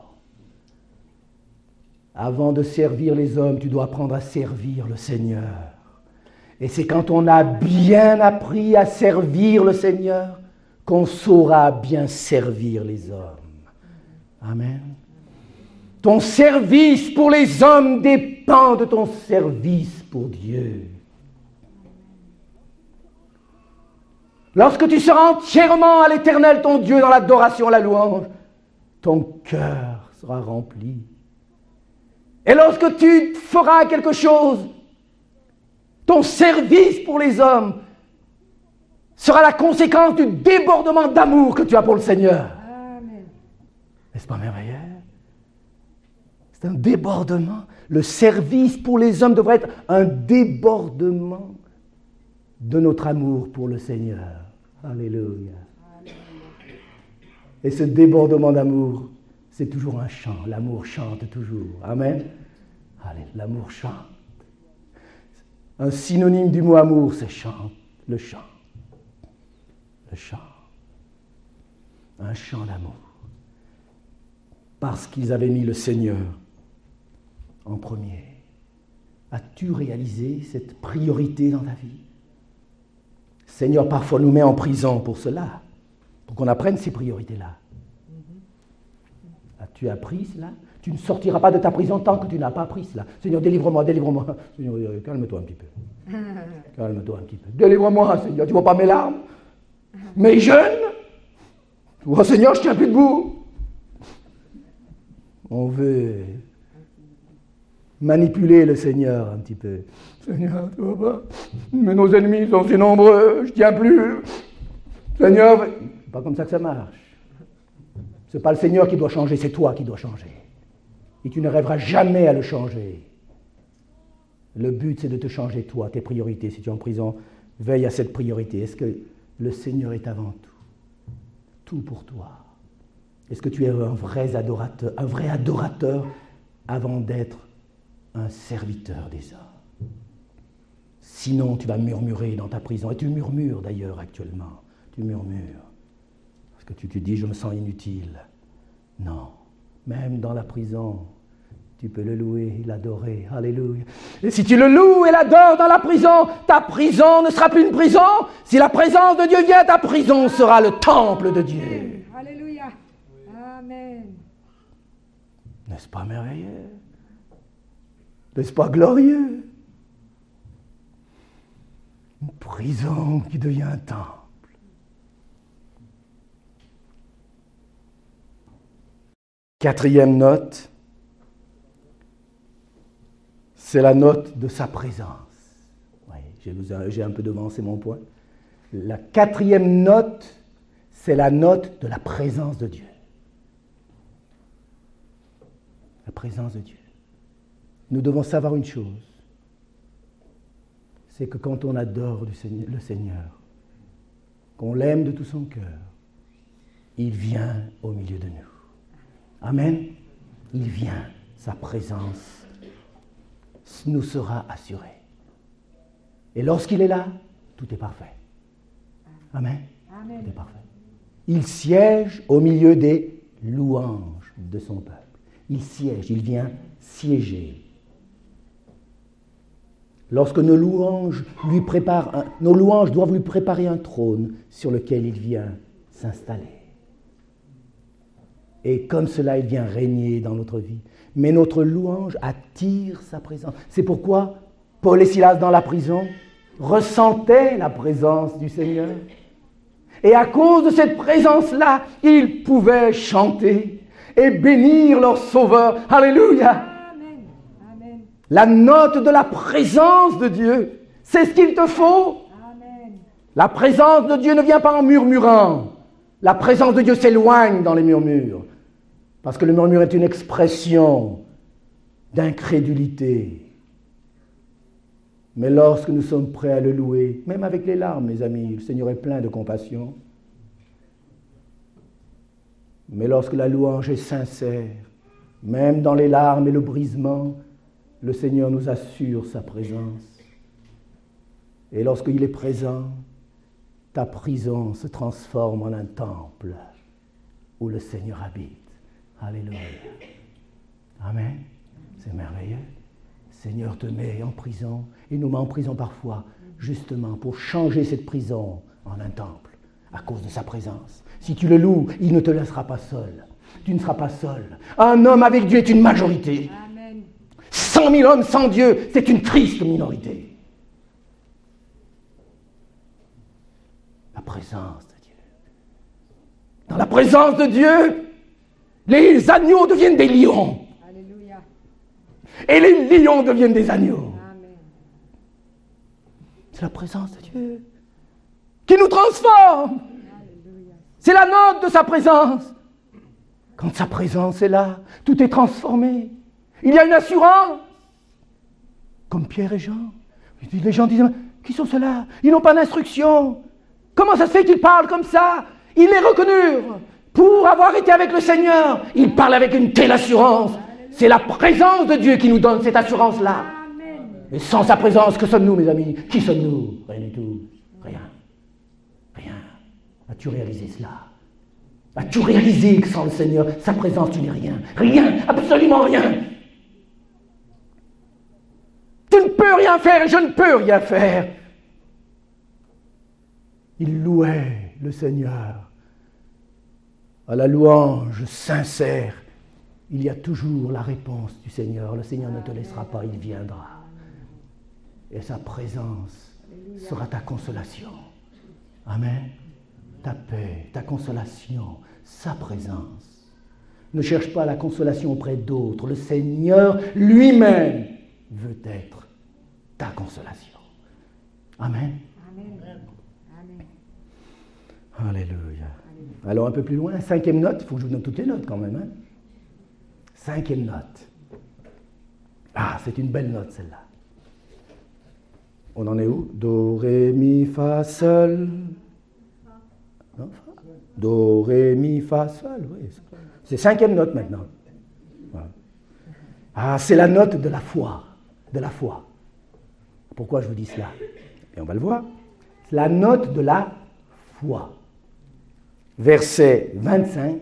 Avant de servir les hommes, tu dois apprendre à servir le Seigneur. Et c'est quand on a bien appris à servir le Seigneur qu'on saura bien servir les hommes. Amen. Ton service pour les hommes dépend de ton service pour Dieu. Lorsque tu seras entièrement à l'Éternel, ton Dieu, dans l'adoration, la louange, ton cœur sera rempli. Et lorsque tu feras quelque chose, ton service pour les hommes sera la conséquence du débordement d'amour que tu as pour le Seigneur. Amen. N'est-ce pas merveilleux? C'est un débordement. Le service pour les hommes devrait être un débordement de notre amour pour le Seigneur. Alléluia. Et ce débordement d'amour, c'est toujours un chant. L'amour chante toujours. Amen. Allez, l'amour chante. Un synonyme du mot amour, c'est chante. Le chant. Le chant. Un chant d'amour. Parce qu'ils avaient mis le Seigneur en premier. As-tu réalisé cette priorité dans ta vie? Seigneur parfois nous met en prison pour cela, pour qu'on apprenne ces priorités-là. As-tu appris cela? Tu ne sortiras pas de ta prison tant que tu n'as pas appris cela. Seigneur, délivre-moi, délivre-moi. Seigneur, calme-toi un petit peu. Calme-toi un petit peu. Délivre-moi, Seigneur, tu vois pas mes larmes? Mes jeunes? Oh Seigneur, je tiens plus debout. On veut manipuler le Seigneur un petit peu. Seigneur, tu vois pas? Mais nos ennemis sont si nombreux, je tiens plus. Seigneur, c'est pas comme ça que ça marche. C'est pas le Seigneur qui doit changer, c'est toi qui dois changer. Et tu ne rêveras jamais à le changer. Le but, c'est de te changer, toi, tes priorités. Si tu es en prison, veille à cette priorité. Est-ce que le Seigneur est avant tout? Tout pour toi. Est-ce que tu es un vrai adorateur avant d'être un serviteur des hommes? Sinon, tu vas murmurer dans ta prison. Et tu murmures d'ailleurs actuellement. Tu murmures. Parce que tu te dis, je me sens inutile. Non. Même dans la prison, tu peux le louer, l'adorer. Alléluia. Et si tu le loues et l'adores dans la prison, ta prison ne sera plus une prison. Si la présence de Dieu vient, ta prison sera le temple de Dieu. Alléluia. Amen. N'est-ce pas merveilleux? N'est-ce pas glorieux? Une prison qui devient un temple. Quatrième note, c'est la note de sa présence. Oui, j'ai un peu devancé mon point. La quatrième note, c'est la note de la présence de Dieu. La présence de Dieu. Nous devons savoir une chose, c'est que quand on adore le Seigneur, qu'on l'aime de tout son cœur, il vient au milieu de nous. Amen. Il vient, sa présence nous sera assurée. Et lorsqu'il est là, tout est parfait. Amen. Amen. Tout est parfait. Il siège au milieu des louanges de son peuple. Il siège, il vient siéger. Lorsque nos louanges doivent lui préparer un trône sur lequel il vient s'installer. Et comme cela, il vient régner dans notre vie. Mais notre louange attire sa présence. C'est pourquoi Paul et Silas, dans la prison, ressentaient la présence du Seigneur. Et à cause de cette présence-là, ils pouvaient chanter et bénir leur Sauveur. Alléluia! Amen. Amen. La note de la présence de Dieu, c'est ce qu'il te faut. Amen. La présence de Dieu ne vient pas en murmurant. La présence de Dieu s'éloigne dans les murmures. Parce que le murmure est une expression d'incrédulité. Mais lorsque nous sommes prêts à le louer, même avec les larmes, mes amis, le Seigneur est plein de compassion. Mais lorsque la louange est sincère, même dans les larmes et le brisement, le Seigneur nous assure sa présence. Et lorsqu'il est présent, ta prison se transforme en un temple où le Seigneur habite. Alléluia. Amen. C'est merveilleux. Le Seigneur te met en prison, et nous met en prison parfois, justement pour changer cette prison en un temple, à cause de sa présence. Si tu le loues, il ne te laissera pas seul. Tu ne seras pas seul. Un homme avec Dieu est une majorité. Amen. 100 000 hommes sans Dieu, c'est une triste minorité. La présence de Dieu. Dans la présence de Dieu, les agneaux deviennent des lions. Alléluia. Et les lions deviennent des agneaux. Amen. C'est la présence de Dieu qui nous transforme. Alléluia. C'est la note de sa présence. Quand sa présence est là, tout est transformé. Il y a une assurance. Comme Pierre et Jean. Les gens disent, qui sont ceux-là? Ils n'ont pas d'instruction. Comment ça se fait qu'ils parlent comme ça? Ils les reconnurent. Pour avoir été avec le Seigneur, ils parlent avec une telle assurance. C'est la présence de Dieu qui nous donne cette assurance-là. Amen. Et sans sa présence, que sommes-nous, mes amis? Qui sommes-nous? Rien du tout. Rien. Rien. As-tu réalisé cela? As-tu réalisé que sans le Seigneur, sa présence, tu n'es rien? Rien, absolument rien. Tu ne peux rien faire et je ne peux rien faire. Il louait le Seigneur à la louange sincère il y a toujours la réponse du Seigneur. Le Seigneur ne te laissera pas, il viendra. Et sa présence sera ta consolation. Amen. Ta paix, ta consolation, sa présence. Ne cherche pas la consolation auprès d'autres. Le Seigneur lui-même veut être ta consolation. Amen. Amen. Amen. Alléluia. Alors un peu plus loin, 5e note. Il faut que je vous donne toutes les notes quand même. Hein? 5e note. Ah, c'est une belle note celle-là. On en est où? Do, ré, mi, fa, sol. Non, fa. Do, ré, mi, fa, sol. Oui. C'est 5e note maintenant. Voilà. Ah, c'est la note de la foi. De la foi. Pourquoi je vous dis cela? Et on va le voir. C'est la note de la foi. Verset 25.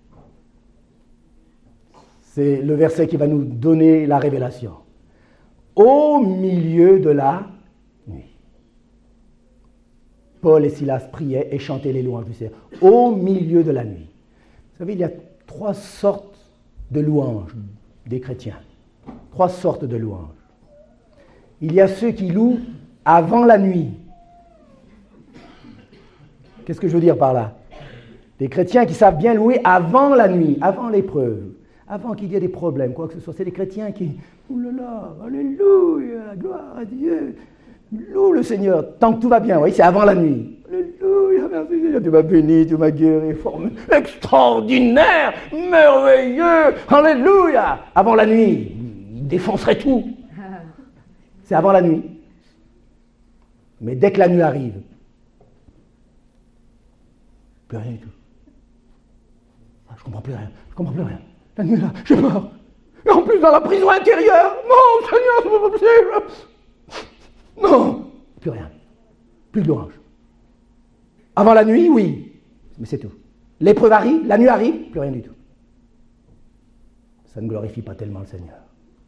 C'est le verset qui va nous donner la révélation. Au milieu de la nuit. Paul et Silas priaient et chantaient les louanges du Seigneur. Au milieu de la nuit. Vous savez, il y a 3 sortes de louanges des chrétiens. 3 sortes de louanges. Il y a ceux qui louent avant la nuit. Qu'est-ce que je veux dire par là? Des chrétiens qui savent bien louer avant la nuit, avant l'épreuve, avant qu'il y ait des problèmes, quoi que ce soit. C'est des chrétiens qui, oh là là, alléluia, gloire à Dieu, loue le Seigneur, tant que tout va bien, vous voyez, c'est avant la nuit. Alléluia, merci Seigneur, tu m'as béni, tu m'as guéri, formé, extraordinaire, merveilleux, alléluia. Avant la nuit, il défoncerait tout. C'est avant la nuit. Mais dès que la nuit arrive, plus rien du tout. Je comprends plus rien. Je comprends plus rien. La nuit là, j'ai peur. Et en plus dans la prison intérieure. Non, Seigneur, c'est pas possible. Non, plus rien. Plus de louange. Avant la nuit, oui. Mais c'est tout. L'épreuve arrive, la nuit arrive, plus rien du tout. Ça ne glorifie pas tellement le Seigneur.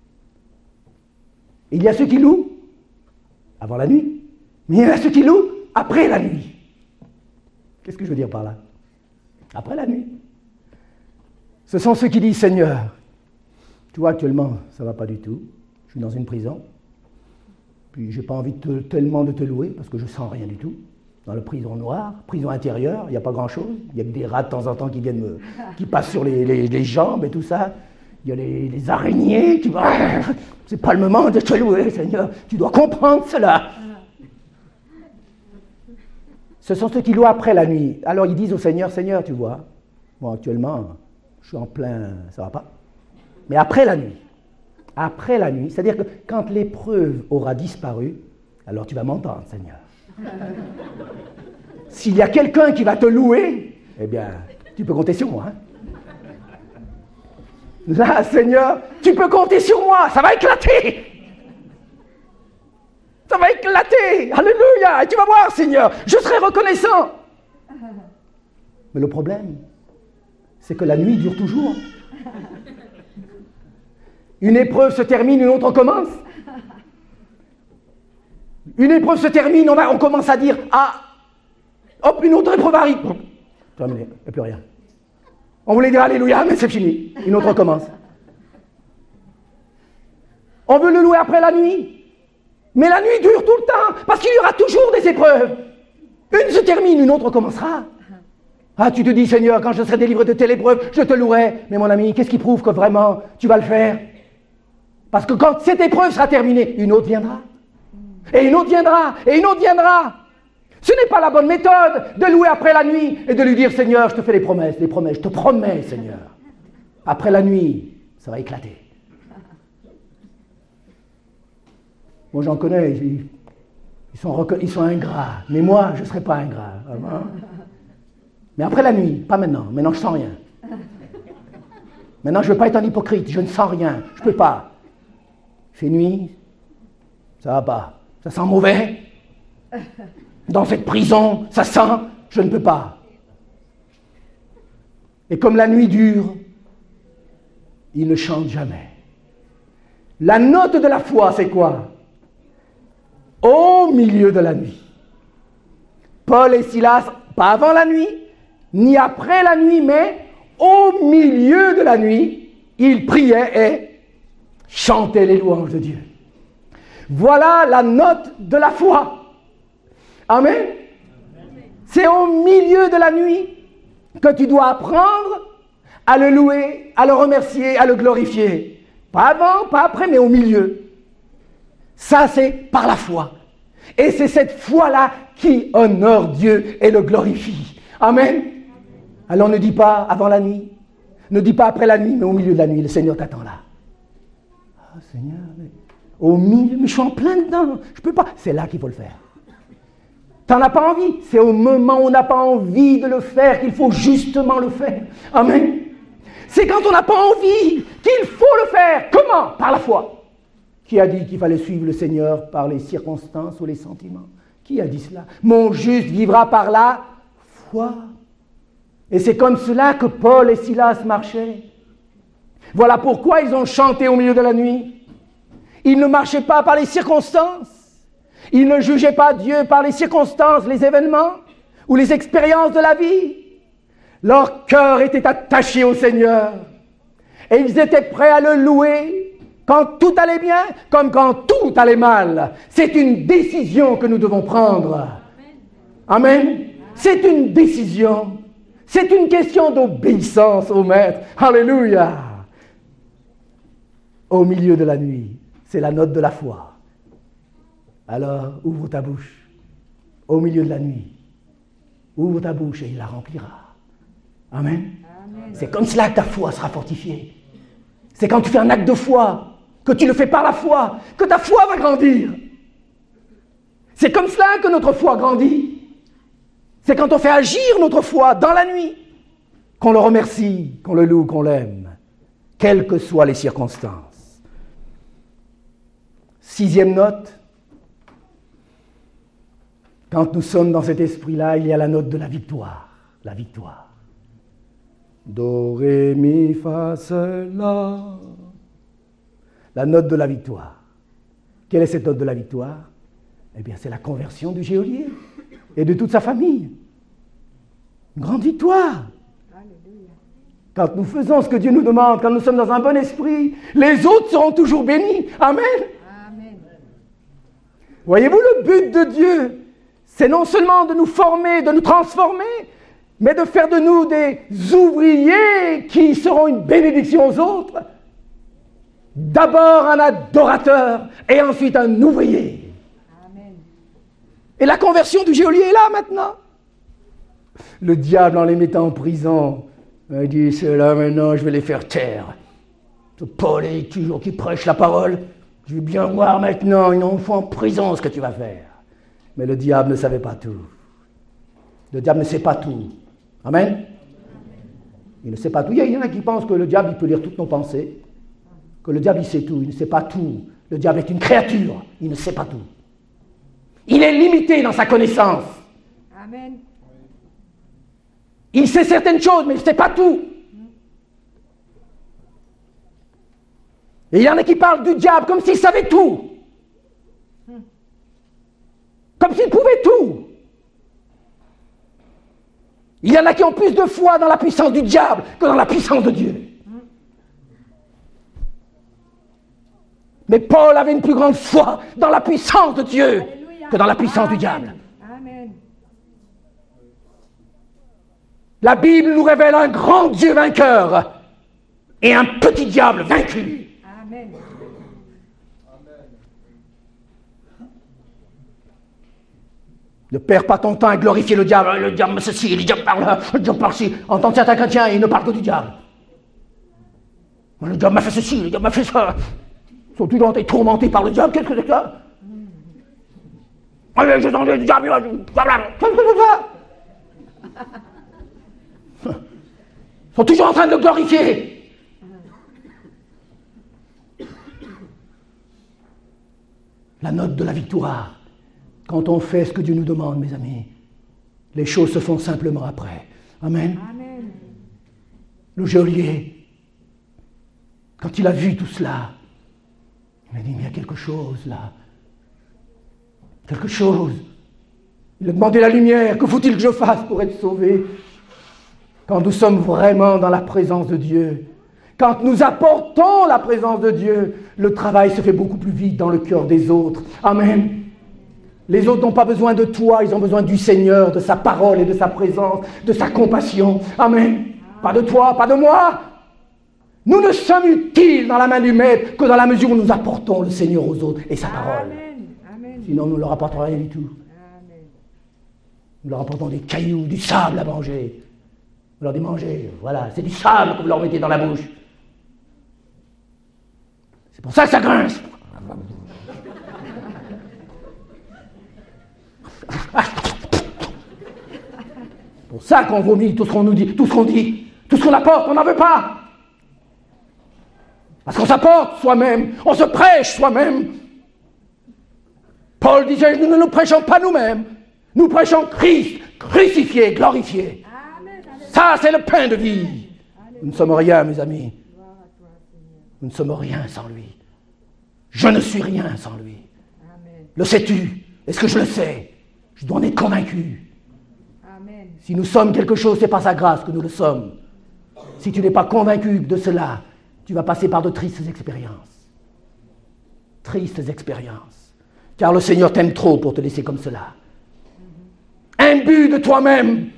Il y a ceux qui louent avant la nuit, mais il y en a ceux qui louent après la nuit. Qu'est-ce que je veux dire par là? Après la nuit. Ce sont ceux qui disent, Seigneur, tu vois, actuellement, ça ne va pas du tout. Je suis dans une prison. Puis, je n'ai pas envie tellement de te louer, parce que je ne sens rien du tout. Dans la prison noire, prison intérieure, il n'y a pas grand-chose. Il y a que des rats de temps en temps qui passent sur les jambes et tout ça. Il y a les araignées qui vont... C'est pas le moment de te louer, Seigneur. Tu dois comprendre cela. Ce sont ceux qui louent après la nuit. Alors ils disent au Seigneur, Seigneur, tu vois, bon, actuellement, je suis en plein, ça va pas. Mais après la nuit, c'est-à-dire que quand l'épreuve aura disparu, alors tu vas m'entendre, Seigneur. S'il y a quelqu'un qui va te louer, eh bien, tu peux compter sur moi. Hein. Là, Seigneur, tu peux compter sur moi, ça va éclater. Ça va éclater, alléluia, et tu vas voir, Seigneur, je serai reconnaissant. Mais le problème, c'est que la nuit dure toujours. Une épreuve se termine, une autre commence. Une épreuve se termine, on commence à dire, ah, hop, une autre épreuve arrive. Terminé, il n'y a plus rien. On voulait dire alléluia, mais c'est fini. Une autre commence. On veut le louer après la nuit. Mais la nuit dure tout le temps, parce qu'il y aura toujours des épreuves. Une se termine, une autre commencera. Ah, tu te dis, Seigneur, quand je serai délivré de telle épreuve, je te louerai. Mais mon ami, qu'est-ce qui prouve que vraiment tu vas le faire? Parce que quand cette épreuve sera terminée, une autre viendra. Et une autre viendra, et une autre viendra. Ce n'est pas la bonne méthode de louer après la nuit et de lui dire, Seigneur, je te fais des promesses, je te promets, Seigneur. Après la nuit, ça va éclater. Moi, j'en connais, ils sont ingrats. Mais moi, je ne serai pas ingrat. Mais après la nuit, pas maintenant. Maintenant, je ne sens rien. Maintenant, je ne veux pas être un hypocrite. Je ne sens rien. Je ne peux pas. Il fait nuit, ça va pas. Ça sent mauvais. Dans cette prison, ça sent, je ne peux pas. Et comme la nuit dure, il ne chante jamais. La note de la foi, c'est quoi? Au milieu de la nuit. Paul et Silas, pas avant la nuit, ni après la nuit, mais au milieu de la nuit, ils priaient et chantaient les louanges de Dieu. Voilà la note de la foi. Amen. C'est au milieu de la nuit que tu dois apprendre à le louer, à le remercier, à le glorifier. Pas avant, pas après, mais au milieu. Ça, c'est par la foi. Et c'est cette foi-là qui honore Dieu et le glorifie. Amen. Alors ne dis pas avant la nuit, ne dis pas après la nuit, mais au milieu de la nuit. Le Seigneur t'attend là. Ah Seigneur, mais au milieu, mais je suis en plein dedans. Je peux pas. C'est là qu'il faut le faire. T'en as pas envie. C'est au moment où on n'a pas envie de le faire qu'il faut justement le faire. Amen. C'est quand on n'a pas envie qu'il faut le faire. Comment? Par la foi. Qui a dit qu'il fallait suivre le Seigneur par les circonstances ou les sentiments? Qui a dit cela? Mon juste vivra par la foi. Et c'est comme cela que Paul et Silas marchaient. Voilà pourquoi ils ont chanté au milieu de la nuit. Ils ne marchaient pas par les circonstances. Ils ne jugeaient pas Dieu par les circonstances, les événements ou les expériences de la vie. Leur cœur était attaché au Seigneur. Et ils étaient prêts à le louer quand tout allait bien comme quand tout allait mal. C'est une décision que nous devons prendre. Amen. C'est une décision. C'est une question d'obéissance au Maître. Alléluia. Au milieu de la nuit, c'est la note de la foi. Alors, ouvre ta bouche. Au milieu de la nuit, ouvre ta bouche et il la remplira. Amen. Amen. C'est comme cela que ta foi sera fortifiée. C'est quand tu fais un acte de foi, que tu le fais par la foi, que ta foi va grandir. C'est comme cela que notre foi grandit. C'est quand on fait agir notre foi dans la nuit, qu'on le remercie, qu'on le loue, qu'on l'aime, quelles que soient les circonstances. 6e note. Quand nous sommes dans cet esprit-là, il y a la note de la victoire. La victoire. Do, ré, mi, fa, sol, la. La note de la victoire. Quelle est cette note de la victoire? Eh bien, c'est la conversion du geôlier et de toute sa famille. Une grande victoire. Quand nous faisons ce que Dieu nous demande, quand nous sommes dans un bon esprit, les autres seront toujours bénis. Amen. Amen. Voyez-vous, le but de Dieu, c'est non seulement de nous former, de nous transformer, mais de faire de nous des ouvriers qui seront une bénédiction aux autres. D'abord un adorateur et ensuite un ouvrier. Amen. Et la conversion du geôlier est là maintenant. Le diable, en les mettant en prison, a dit, ceux-là maintenant, je vais les faire taire. Ce Paul est toujours qui prêche la parole. Je vais bien voir maintenant, une enfant en prison, ce que tu vas faire. Mais le diable ne savait pas tout. Le diable ne sait pas tout. Amen. Il ne sait pas tout. Il y en a qui pensent que le diable, il peut lire toutes nos pensées. Que le diable, il sait tout. Il ne sait pas tout. Le diable est une créature. Il ne sait pas tout. Il est limité dans sa connaissance. Amen. Il sait certaines choses, mais il ne sait pas tout. Et il y en a qui parlent du diable comme s'il savait tout. Comme s'il pouvait tout. Il y en a qui ont plus de foi dans la puissance du diable que dans la puissance de Dieu. Mais Paul avait une plus grande foi dans la puissance de Dieu que dans la puissance du diable. Amen. La Bible nous révèle un grand Dieu vainqueur et un petit diable vaincu. Amen. Ne perds pas ton temps à glorifier le diable ceci, le diable par là, le diable par ci. En tant que certains chrétiens, ils ne parlent que du diable. Le diable m'a fait ceci, le diable m'a fait ça. Ils sont toujours tourmentés par le diable, qu'est-ce que c'est que ça? Allez, j'ai entendu le diable, qu'est-ce que c'est ça? Ils sont toujours en train de le glorifier. La note de la victoire. Quand on fait ce que Dieu nous demande, mes amis, les choses se font simplement après. Amen. Amen. Le geôlier, quand il a vu tout cela, il a dit, mais il y a quelque chose là. Quelque chose. Il a demandé la lumière. Que faut-il que je fasse pour être sauvé? Quand nous sommes vraiment dans la présence de Dieu, Quand nous apportons la présence de Dieu, le travail se fait beaucoup plus vite dans le cœur des autres. Amen. Les autres n'ont pas besoin de toi, ils ont besoin du Seigneur, de sa parole et de sa présence, de sa compassion. Amen. Pas de toi, pas de moi. Nous ne sommes utiles dans la main du Maître que dans la mesure où nous apportons le Seigneur aux autres et sa parole. Amen. Sinon, nous ne leur apporterons rien du tout. Amen. Nous leur apportons des cailloux, du sable à manger. Vous leur dites manger, voilà, c'est du sable que vous leur mettez dans la bouche. C'est pour ça que ça grince. C'est pour ça qu'on vomit tout ce qu'on nous dit, tout ce qu'on dit, tout ce qu'on apporte, on n'en veut pas. Parce qu'on s'apporte soi-même, on se prêche soi-même. Paul disait, nous ne nous prêchons pas nous-mêmes, nous prêchons Christ, crucifié, glorifié. Amen. Ça, c'est le pain de vie. Nous ne sommes rien, mes amis. Nous ne sommes rien sans lui. Je ne suis rien sans lui. Amen. Le sais-tu? Est-ce que je le sais? Je dois en être convaincu. Amen. Si nous sommes quelque chose, c'est par sa grâce que nous le sommes. Si tu n'es pas convaincu de cela, tu vas passer par de tristes expériences. Tristes expériences. Car le Seigneur t'aime trop pour te laisser comme cela. Imbu de toi-même.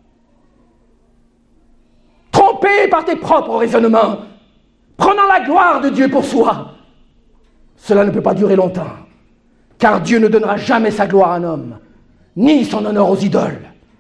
Trompé par tes propres raisonnements. Prenant la gloire de Dieu pour soi. Cela ne peut pas durer longtemps. Car Dieu ne donnera jamais sa gloire à un homme, ni son honneur aux idoles.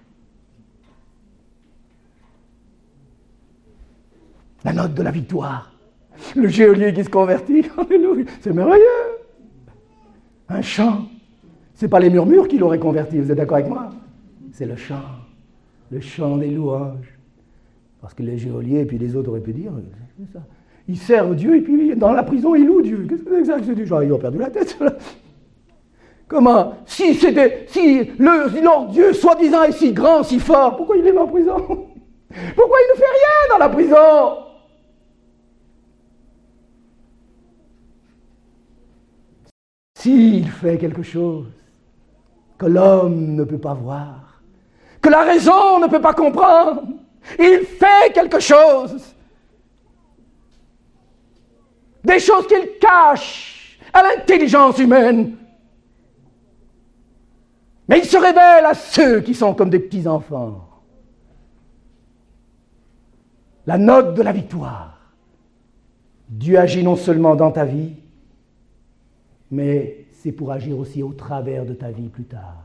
La note de la victoire. Le geôlier qui se convertit. Alléluia. C'est merveilleux. Un chant. Ce n'est pas les murmures qui l'auraient converti, vous êtes d'accord avec moi? C'est le chant. Le chant des louanges. Parce que les geôliers et puis les autres auraient pu dire, c'est ça. Ils servent Dieu et puis dans la prison ils louent Dieu. Qu'est-ce que c'est que ça? C'est du genre, ils ont perdu la tête. Comment? Si leur Dieu soi-disant est si grand, si fort, pourquoi il est en prison? Pourquoi il ne fait rien dans la prison? S'il fait quelque chose que l'homme ne peut pas voir, que la raison ne peut pas comprendre, il fait quelque chose. Des choses qu'il cache à l'intelligence humaine. Mais il se révèle à ceux qui sont comme des petits enfants. La note de la victoire. Dieu agit non seulement dans ta vie, mais c'est pour agir aussi au travers de ta vie plus tard.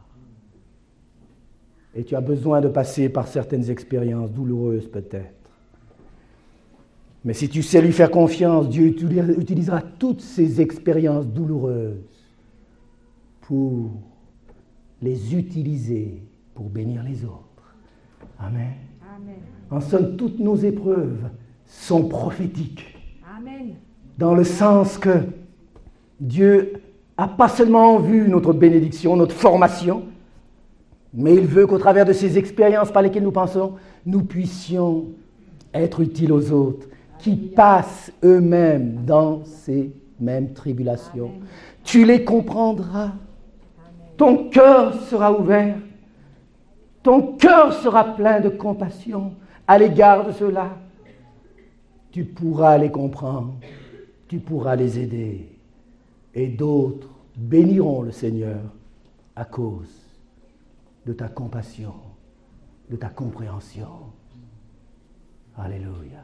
Et tu as besoin de passer par certaines expériences douloureuses peut-être. Mais si tu sais lui faire confiance, Dieu utilisera toutes ces expériences douloureuses pour les utiliser pour bénir les autres. Amen. Amen. En somme, toutes nos épreuves sont prophétiques. Amen. Dans le sens que Dieu n'a pas seulement vu notre bénédiction, notre formation, mais il veut qu'au travers de ces expériences par lesquelles nous passons, nous puissions être utiles aux autres, qui passent eux-mêmes dans ces mêmes tribulations. Amen. Tu les comprendras. Ton cœur sera ouvert. Ton cœur sera plein de compassion à l'égard de ceux-là. Tu pourras les comprendre. Tu pourras les aider. Et d'autres béniront le Seigneur à cause de ta compassion, de ta compréhension. Alléluia.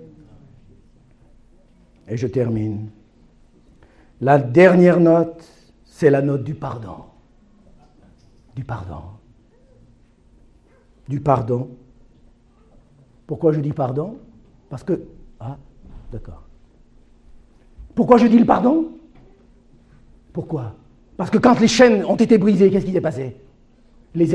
Et je termine. La dernière note, c'est la note du pardon. Du pardon. Du pardon. Pourquoi je dis pardon? Parce que... Ah, d'accord. Pourquoi je dis le pardon? Pourquoi? Parce que quand les chaînes ont été brisées, qu'est-ce qui s'est passé? Les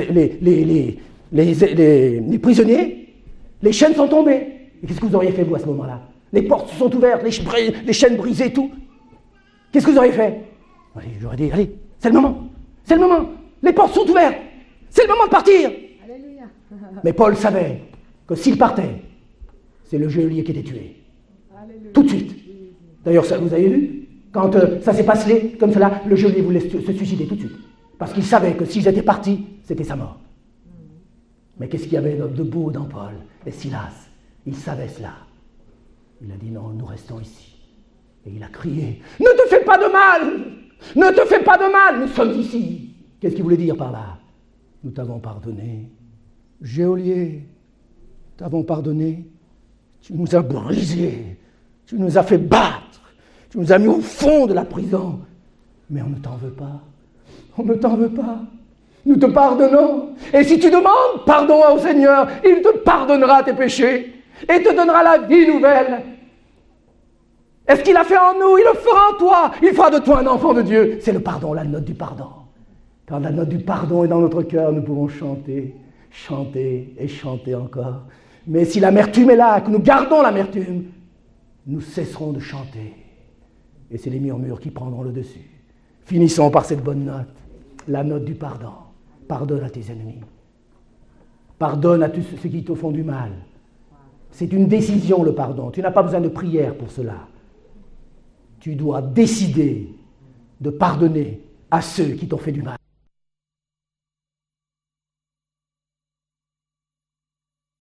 prisonniers, les chaînes sont tombées. Et qu'est-ce que vous auriez fait, vous, à ce moment-là? Les portes sont ouvertes, les chaînes brisées, tout. Qu'est-ce que vous auriez fait? J'aurais dit, allez, c'est le moment. C'est le moment. Les portes sont ouvertes. C'est le moment de partir. Alléluia. Mais Paul savait que s'il partait, c'est le geôlier qui était tué. Alléluia. Tout de suite. D'ailleurs, ça, vous avez vu? Quand ça s'est passé comme cela, le geôlier voulait se suicider tout de suite. Parce qu'il savait que s'ils étaient partis, c'était sa mort. Mais qu'est-ce qu'il y avait de beau dans Paul et Silas? Ils savaient cela. Il a dit non, nous restons ici. Et il a crié, ne te fais pas de mal! Ne te fais pas de mal, nous sommes ici. Qu'est-ce qu'il voulait dire par là? Nous t'avons pardonné. Geôlier, t'avons pardonné. Tu nous as brisés. Tu nous as fait battre. Tu nous as mis au fond de la prison. Mais on ne t'en veut pas. On ne t'en veut pas. Nous te pardonnons. Et si tu demandes pardon au Seigneur, il te pardonnera tes péchés et te donnera la vie nouvelle. Et ce qu'il a fait en nous, il le fera en toi. Il fera de toi un enfant de Dieu. C'est le pardon, la note du pardon. Quand la note du pardon est dans notre cœur, nous pouvons chanter, chanter et chanter encore. Mais si l'amertume est là, que nous gardons l'amertume, nous cesserons de chanter. Et c'est les murmures qui prendront le dessus. Finissons par cette bonne note, la note du pardon. Pardonne à tes ennemis. Pardonne à tous ceux qui te font du mal. C'est une décision, le pardon. Tu n'as pas besoin de prière pour cela. Tu dois décider de pardonner à ceux qui t'ont fait du mal.